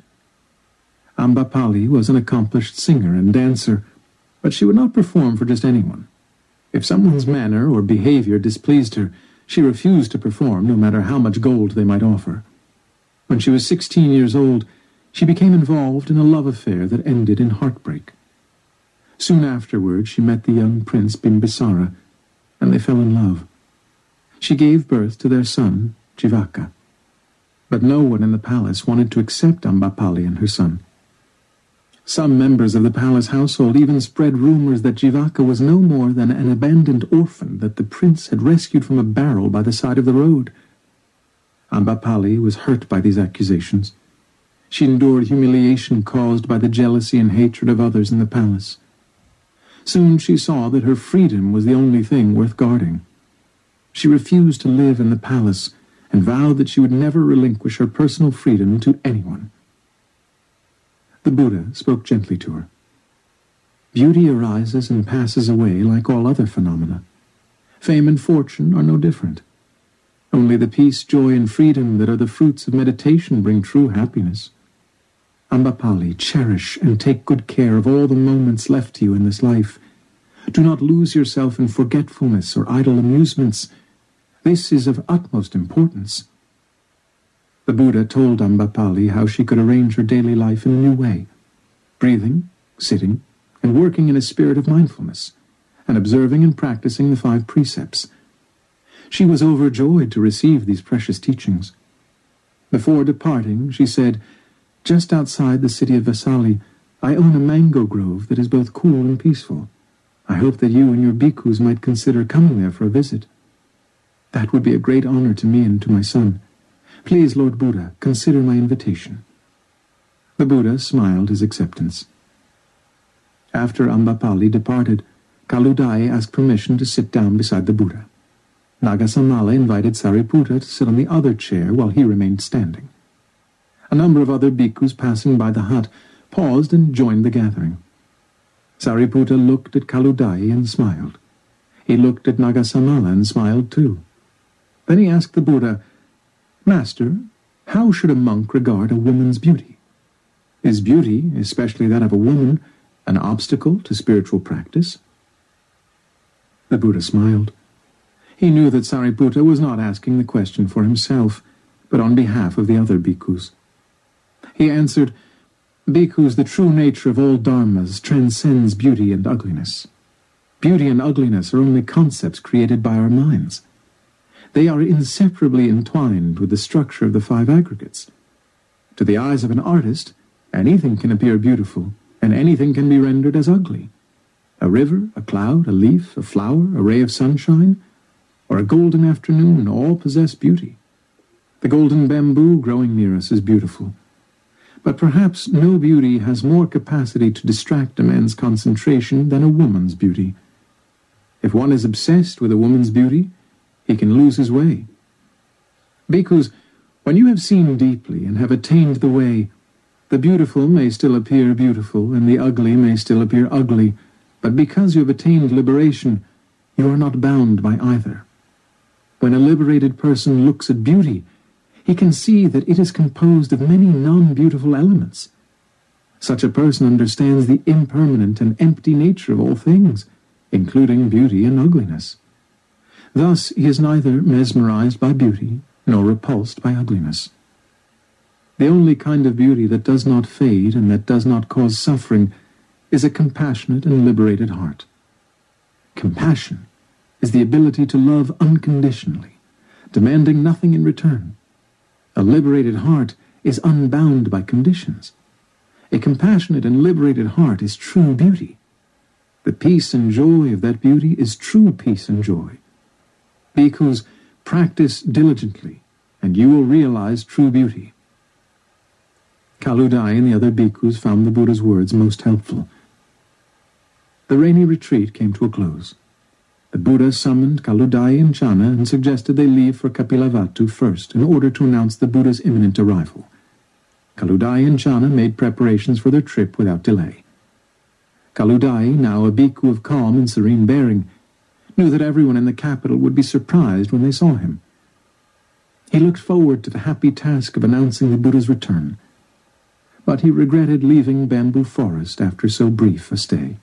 Ambapali was an accomplished singer and dancer, but she would not perform for just anyone. If someone's manner or behavior displeased her, she refused to perform no matter how much gold they might offer. When she was sixteen years old, she became involved in a love affair that ended in heartbreak. Soon afterward, she met the young Prince Bimbisara, and they fell in love. She gave birth to their son, Jivaka. But no one in the palace wanted to accept Ambapali and her son. Some members of the palace household even spread rumors that Jivaka was no more than an abandoned orphan that the prince had rescued from a barrel by the side of the road. Ambapali was hurt by these accusations. She endured humiliation caused by the jealousy and hatred of others in the palace. Soon she saw that her freedom was the only thing worth guarding. She refused to live in the palace and vowed that she would never relinquish her personal freedom to anyone. The Buddha spoke gently to her. Beauty arises and passes away like all other phenomena. Fame and fortune are no different. Only the peace, joy, and freedom that are the fruits of meditation bring true happiness. Ambapali, cherish and take good care of all the moments left to you in this life. Do not lose yourself in forgetfulness or idle amusements. This is of utmost importance. The Buddha told Ambapali how she could arrange her daily life in a new way, breathing, sitting, and working in a spirit of mindfulness, and observing and practicing the five precepts. She was overjoyed to receive these precious teachings. Before departing, she said, "Just outside the city of Vesali, I own a mango grove that is both cool and peaceful. I hope that you and your bhikkhus might consider coming there for a visit. That would be a great honor to me and to my son. Please, Lord Buddha, consider my invitation." The Buddha smiled his acceptance. After Ambapali departed, Kaludai asked permission to sit down beside the Buddha. Nagasamala invited Sariputta to sit on the other chair while he remained standing. A number of other bhikkhus passing by the hut paused and joined the gathering. Sariputta looked at Kaludai and smiled. He looked at Nagasamala and smiled too. Then he asked the Buddha, "Master, how should a monk regard a woman's beauty? Is beauty, especially that of a woman, an obstacle to spiritual practice?" The Buddha smiled. He knew that Sariputta was not asking the question for himself, but on behalf of the other bhikkhus. He answered, "Bhikkhus, the true nature of all dharmas transcends beauty and ugliness. Beauty and ugliness are only concepts created by our minds. They are inseparably entwined with the structure of the five aggregates. To the eyes of an artist, anything can appear beautiful, and anything can be rendered as ugly. A river, a cloud, a leaf, a flower, a ray of sunshine, or a golden afternoon all possess beauty. The golden bamboo growing near us is beautiful. But perhaps no beauty has more capacity to distract a man's concentration than a woman's beauty. If one is obsessed with a woman's beauty, he can lose his way. Bhikkhus, when you have seen deeply and have attained the way, the beautiful may still appear beautiful, and the ugly may still appear ugly, but because you have attained liberation, you are not bound by either. When a liberated person looks at beauty, he can see that it is composed of many non-beautiful elements. Such a person understands the impermanent and empty nature of all things, including beauty and ugliness. Thus he is neither mesmerized by beauty nor repulsed by ugliness. The only kind of beauty that does not fade and that does not cause suffering is a compassionate and liberated heart. Compassion is the ability to love unconditionally, demanding nothing in return. A liberated heart is unbound by conditions. A compassionate and liberated heart is true beauty. The peace and joy of that beauty is true peace and joy. Bhikkhus, practice diligently, and you will realize true beauty. Kaludai and the other bhikkhus found the Buddha's words most helpful. The rainy retreat came to a close. The Buddha summoned Kaludai and Channa and suggested they leave for Kapilavatthu first in order to announce the Buddha's imminent arrival. Kaludai and Channa made preparations for their trip without delay. Kaludai, now a bhikkhu of calm and serene bearing, knew that everyone in the capital would be surprised when they saw him. He looked forward to the happy task of announcing the Buddha's return, but he regretted leaving Bamboo Forest after so brief a stay.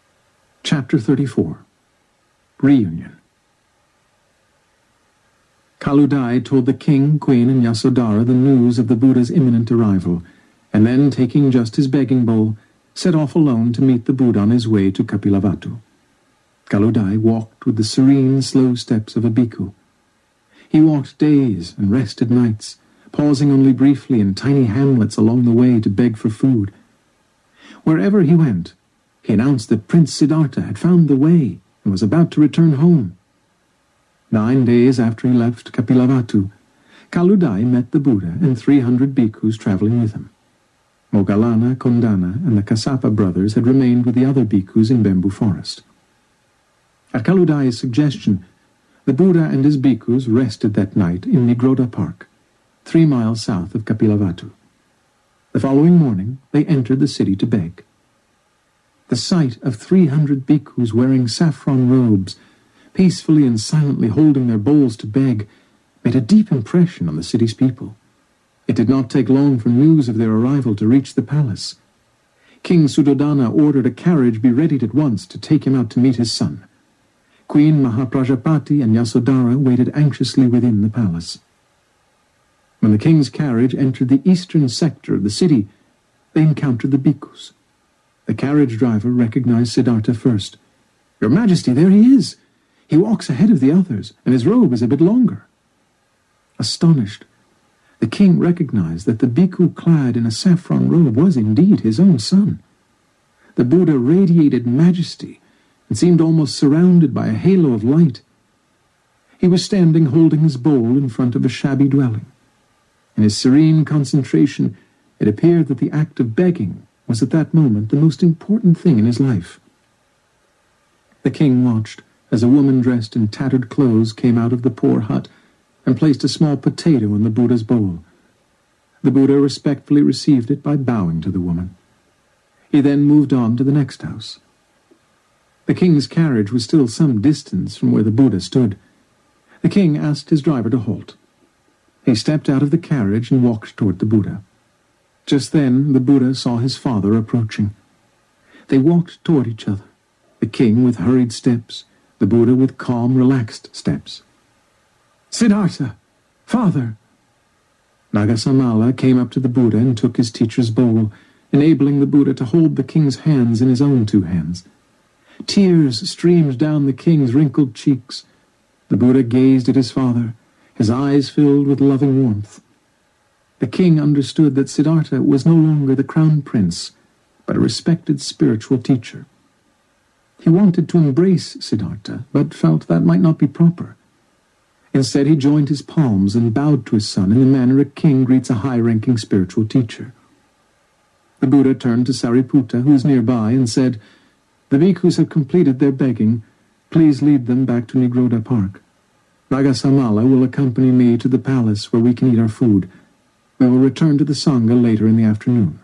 Chapter thirty-four. Reunion. Kaludai told the king, queen, and Yasodhara the news of the Buddha's imminent arrival, and then, taking just his begging bowl, set off alone to meet the Buddha on his way to Kapilavatthu. Kaludai walked with the serene, slow steps of a bhikkhu. He walked days and rested nights, pausing only briefly in tiny hamlets along the way to beg for food. Wherever he went, he announced that Prince Siddhartha had found the way and was about to return home. Nine days after he left Kapilavatthu, Kaludai met the Buddha and three hundred bhikkhus traveling with him. Moggallana, Kondana, and the Kassapa brothers had remained with the other bhikkhus in Bamboo Forest. At Kaludai's suggestion, the Buddha and his bhikkhus rested that night in Nigroda Park, three miles south of Kapilavatthu. The following morning, they entered the city to beg. The sight of three hundred bhikkhus wearing saffron robes, peacefully and silently holding their bowls to beg, made a deep impression on the city's people. It did not take long for news of their arrival to reach the palace. King Suddhodana ordered a carriage be readied at once to take him out to meet his son. Queen Mahaprajapati and Yasodhara waited anxiously within the palace. When the king's carriage entered the eastern sector of the city, they encountered the bhikkhus. The carriage driver recognized Siddhartha first. "Your Majesty, there he is! He walks ahead of the others, and his robe is a bit longer." Astonished, the king recognized that the bhikkhu clad in a saffron robe was indeed his own son. The Buddha radiated majesty and seemed almost surrounded by a halo of light. He was standing holding his bowl in front of a shabby dwelling. In his serene concentration, it appeared that the act of begging was at that moment the most important thing in his life. The king watched as a woman dressed in tattered clothes came out of the poor hut and placed a small potato in the Buddha's bowl. The Buddha respectfully received it by bowing to the woman. He then moved on to the next house. The king's carriage was still some distance from where the Buddha stood. The king asked his driver to halt. He stepped out of the carriage and walked toward the Buddha. Just then the Buddha saw his father approaching. They walked toward each other, the king with hurried steps, the Buddha with calm, relaxed steps. "Siddhartha! Father!" Nagasamala came up to the Buddha and took his teacher's bowl, enabling the Buddha to hold the king's hands in his own two hands. Tears streamed down the king's wrinkled cheeks. The Buddha gazed at his father, his eyes filled with loving warmth. The king understood that Siddhartha was no longer the crown prince, but a respected spiritual teacher. He wanted to embrace Siddhartha, but felt that might not be proper. Instead, he joined his palms and bowed to his son in the manner a king greets a high-ranking spiritual teacher. The Buddha turned to Sariputta, who was nearby, and said, "The bhikkhus have completed their begging. Please lead them back to Nigroda Park. Nagasamala will accompany me to the palace where we can eat our food. We will return to the Sangha later in the afternoon."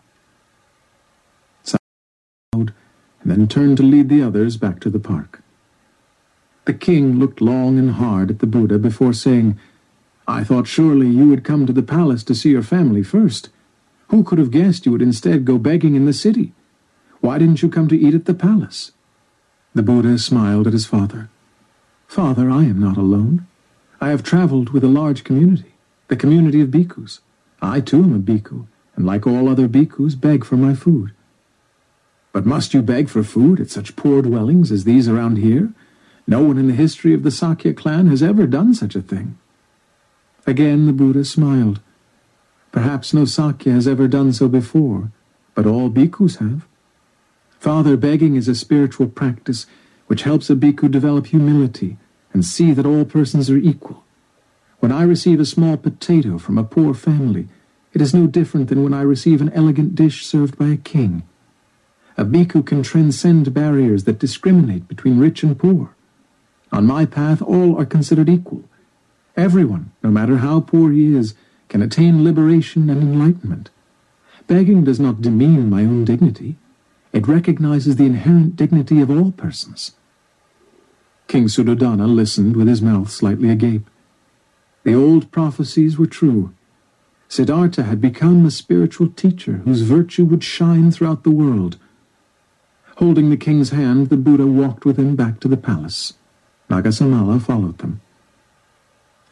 Sariputta bowed, and then turned to lead the others back to the park. The king looked long and hard at the Buddha before saying, "I thought surely you would come to the palace to see your family first. Who could have guessed you would instead go begging in the city? Why didn't you come to eat at the palace?" The Buddha smiled at his father. "Father, I am not alone. I have traveled with a large community, the community of bhikkhus. I too am a bhikkhu, and like all other bhikkhus, beg for my food." "But must you beg for food at such poor dwellings as these around here? No one in the history of the Sakya clan has ever done such a thing." Again the Buddha smiled. "Perhaps no Sakya has ever done so before, but all bhikkhus have. Father, begging is a spiritual practice which helps a bhikkhu develop humility and see that all persons are equal. When I receive a small potato from a poor family, it is no different than when I receive an elegant dish served by a king. A bhikkhu can transcend barriers that discriminate between rich and poor. On my path, all are considered equal. Everyone, no matter how poor he is, can attain liberation and enlightenment. Begging does not demean my own dignity. It recognizes the inherent dignity of all persons." King Suddhodana listened with his mouth slightly agape. The old prophecies were true. Siddhartha had become a spiritual teacher whose virtue would shine throughout the world. Holding the king's hand, the Buddha walked with him back to the palace. Nagasamala followed them.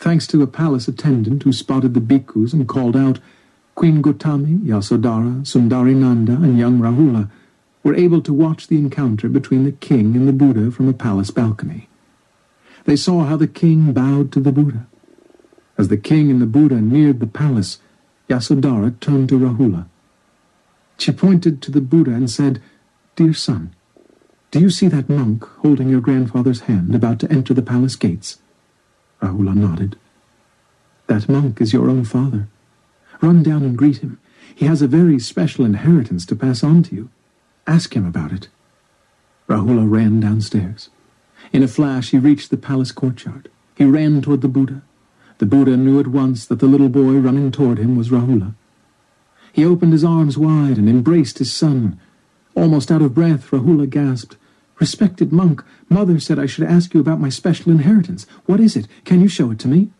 Thanks to a palace attendant who spotted the bhikkhus and called out, Queen Gautami, Yasodhara, Sundarinanda, and young Rahula were able to watch the encounter between the king and the Buddha from a palace balcony. They saw how the king bowed to the Buddha. As the king and the Buddha neared the palace, Yasodhara turned to Rahula. She pointed to the Buddha and said, Dear son, do you see that monk holding your grandfather's hand about to enter the palace gates? Rahula nodded. That monk is your own father. Run down and greet him. He has a very special inheritance to pass on to you. Ask him about it. Rahula ran downstairs. In a flash, he reached the palace courtyard. He ran toward the Buddha. The Buddha knew at once that the little boy running toward him was Rahula. He opened his arms wide and embraced his son. Almost out of breath, Rahula gasped, Respected monk, mother said I should ask you about my special inheritance. What is it? Can you show it to me?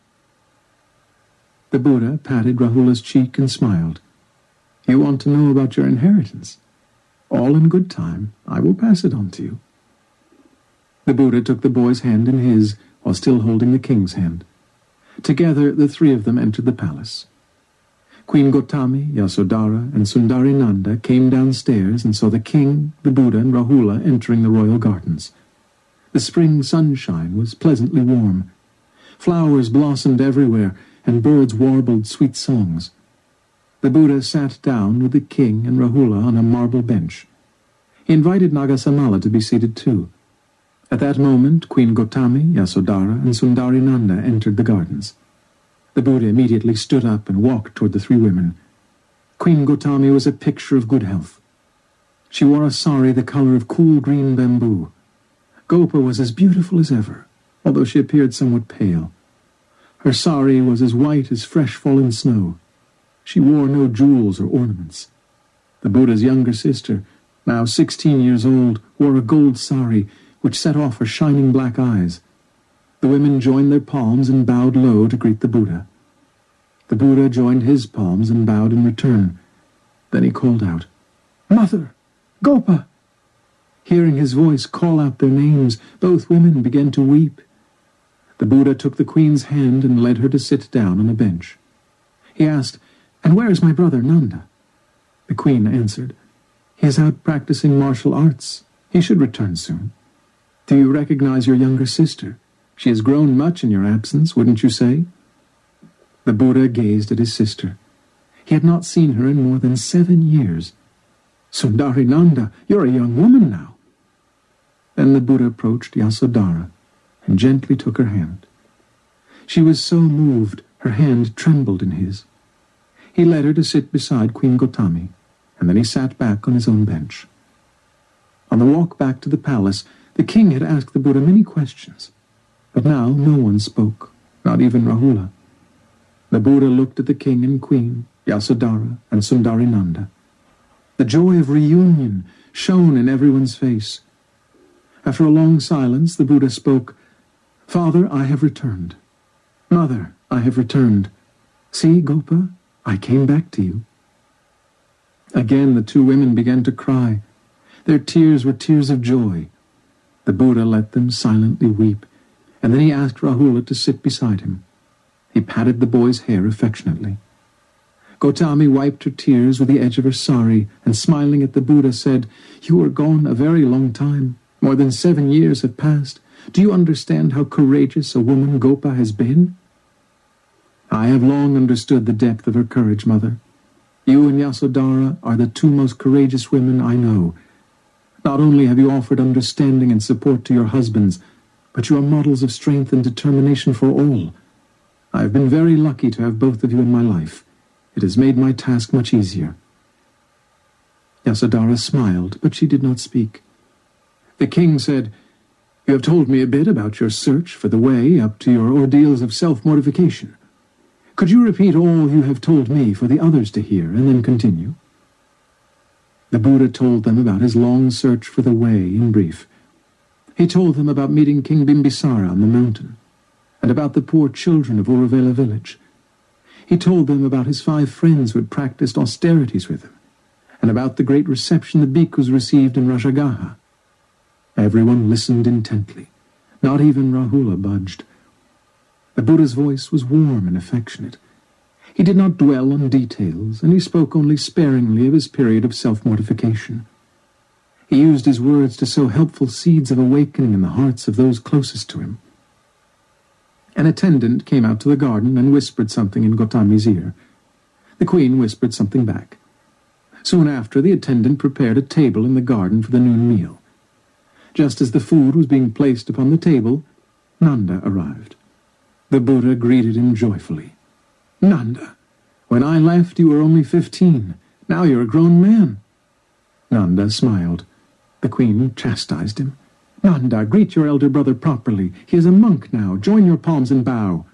The Buddha patted Rahula's cheek and smiled. You want to know about your inheritance? All in good time. I will pass it on to you. The Buddha took the boy's hand in his, while still holding the king's hand. Together, the three of them entered the palace. Queen Gautami, Yasodhara, and Sundarinanda came downstairs and saw the king, the Buddha, and Rahula entering the royal gardens. The spring sunshine was pleasantly warm. Flowers blossomed everywhere, and birds warbled sweet songs. The Buddha sat down with the king and Rahula on a marble bench. He invited Nagasamala to be seated too. At that moment, Queen Gautami, Yasodhara, and Sundarinanda entered the gardens. The Buddha immediately stood up and walked toward the three women. Queen Gautami was a picture of good health. She wore a sari the color of cool green bamboo. Gopa was as beautiful as ever, although she appeared somewhat pale. Her sari was as white as fresh fallen snow. She wore no jewels or ornaments. The Buddha's younger sister, now sixteen years old, wore a gold sari, which set off her shining black eyes. The women joined their palms and bowed low to greet the Buddha. The Buddha joined his palms and bowed in return. Then he called out, Mother! Gopa! Hearing his voice call out their names, both women began to weep. The Buddha took the queen's hand and led her to sit down on a bench. He asked, And where is my brother Nanda? The queen answered, He is out practicing martial arts. He should return soon. Do you recognize your younger sister? She has grown much in your absence, wouldn't you say? The Buddha gazed at his sister. He had not seen her in more than seven years. Sundarinanda, you're a young woman now. Then the Buddha approached Yasodhara and gently took her hand. She was so moved, her hand trembled in his. He led her to sit beside Queen Gautami, and then he sat back on his own bench. On the walk back to the palace, the king had asked the Buddha many questions. But now no one spoke, not even Rahula. The Buddha looked at the king and queen, Yasodhara and Sundarinanda. The joy of reunion shone in everyone's face. After a long silence, the Buddha spoke, Father, I have returned. Mother, I have returned. See, Gopa, I came back to you. Again the two women began to cry. Their tears were tears of joy. The Buddha let them silently weep, and then he asked Rahula to sit beside him. He patted the boy's hair affectionately. Gautami wiped her tears with the edge of her sari, and smiling at the Buddha said, You are gone a very long time. More than seven years have passed. Do you understand how courageous a woman Gopa has been? I have long understood the depth of her courage, Mother. You and Yasodhara are the two most courageous women I know. Not only have you offered understanding and support to your husbands, but you are models of strength and determination for all. I have been very lucky to have both of you in my life. It has made my task much easier. Yasodhara smiled, but she did not speak. The king said, You have told me a bit about your search for the way up to your ordeals of self-mortification. Could you repeat all you have told me for the others to hear, and then continue? The Buddha told them about his long search for the way in brief. He told them about meeting King Bimbisara on the mountain, and about the poor children of Uruvela village. He told them about his five friends who had practiced austerities with him, and about the great reception the bhikkhus received in Rajagaha. Everyone listened intently. Not even Rahula budged. The Buddha's voice was warm and affectionate. He did not dwell on details, and he spoke only sparingly of his period of self-mortification. He used his words to sow helpful seeds of awakening in the hearts of those closest to him. An attendant came out to the garden and whispered something in Gotami's ear. The queen whispered something back. Soon after, the attendant prepared a table in the garden for the noon meal. Just as the food was being placed upon the table, Nanda arrived. The Buddha greeted him joyfully. "Nanda, when I left you were only fifteen. Now you're a grown man." Nanda smiled. The queen chastised him. "Nanda, greet your elder brother properly. He is a monk now. Join your palms and bow."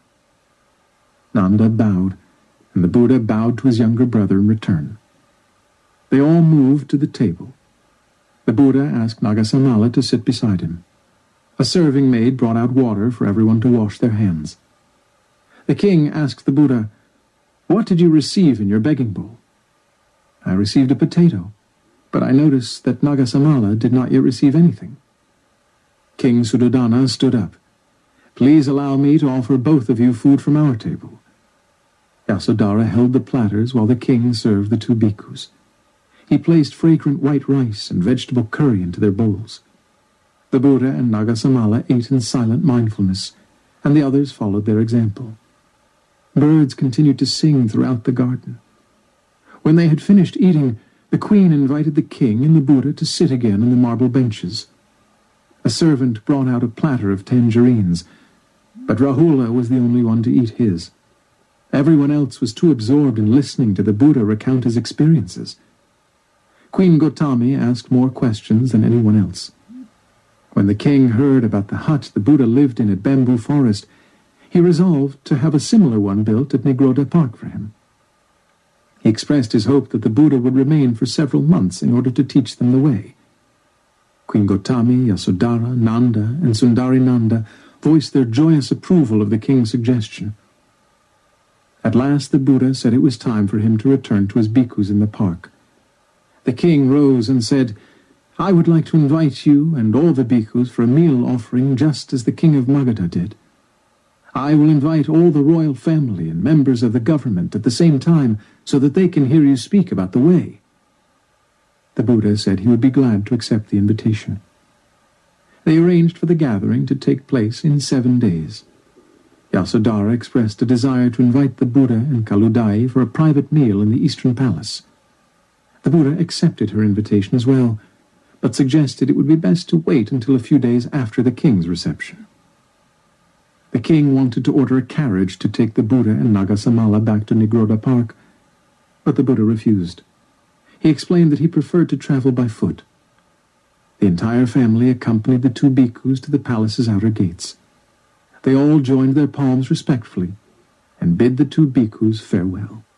Nanda bowed, and the Buddha bowed to his younger brother in return. They all moved to the table. The Buddha asked Nagasamala to sit beside him. A serving maid brought out water for everyone to wash their hands. The king asked the Buddha, "What did you receive in your begging bowl?" "I received a potato, but I noticed that Nagasamala did not yet receive anything." King Suddhodana stood up. "Please allow me to offer both of you food from our table." Yasodhara held the platters while the king served the two bhikkhus. He placed fragrant white rice and vegetable curry into their bowls. The Buddha and Nagasamala ate in silent mindfulness, and the others followed their example. Birds continued to sing throughout the garden. When they had finished eating, the queen invited the king and the Buddha to sit again on the marble benches. A servant brought out a platter of tangerines, but Rahula was the only one to eat his. Everyone else was too absorbed in listening to the Buddha recount his experiences. Queen Gotami asked more questions than anyone else. When the king heard about the hut the Buddha lived in at Bamboo Forest, he resolved to have a similar one built at Nigroda Park for him. He expressed his hope that the Buddha would remain for several months in order to teach them the way. Queen Gotami, Yasodhara, Nanda, and Sundari Nanda voiced their joyous approval of the king's suggestion. At last the Buddha said it was time for him to return to his bhikkhus in the park. The king rose and said, "I would like to invite you and all the bhikkhus for a meal offering just as the king of Magadha did. I will invite all the royal family and members of the government at the same time so that they can hear you speak about the way." The Buddha said he would be glad to accept the invitation. They arranged for the gathering to take place in seven days. Yasodhara expressed a desire to invite the Buddha and Kaludai for a private meal in the Eastern Palace. The Buddha accepted her invitation as well, but suggested it would be best to wait until a few days after the king's reception. The king wanted to order a carriage to take the Buddha and Nagasamala back to Nigroda Park, but the Buddha refused. He explained that he preferred to travel by foot. The entire family accompanied the two bhikkhus to the palace's outer gates. They all joined their palms respectfully and bid the two bhikkhus farewell.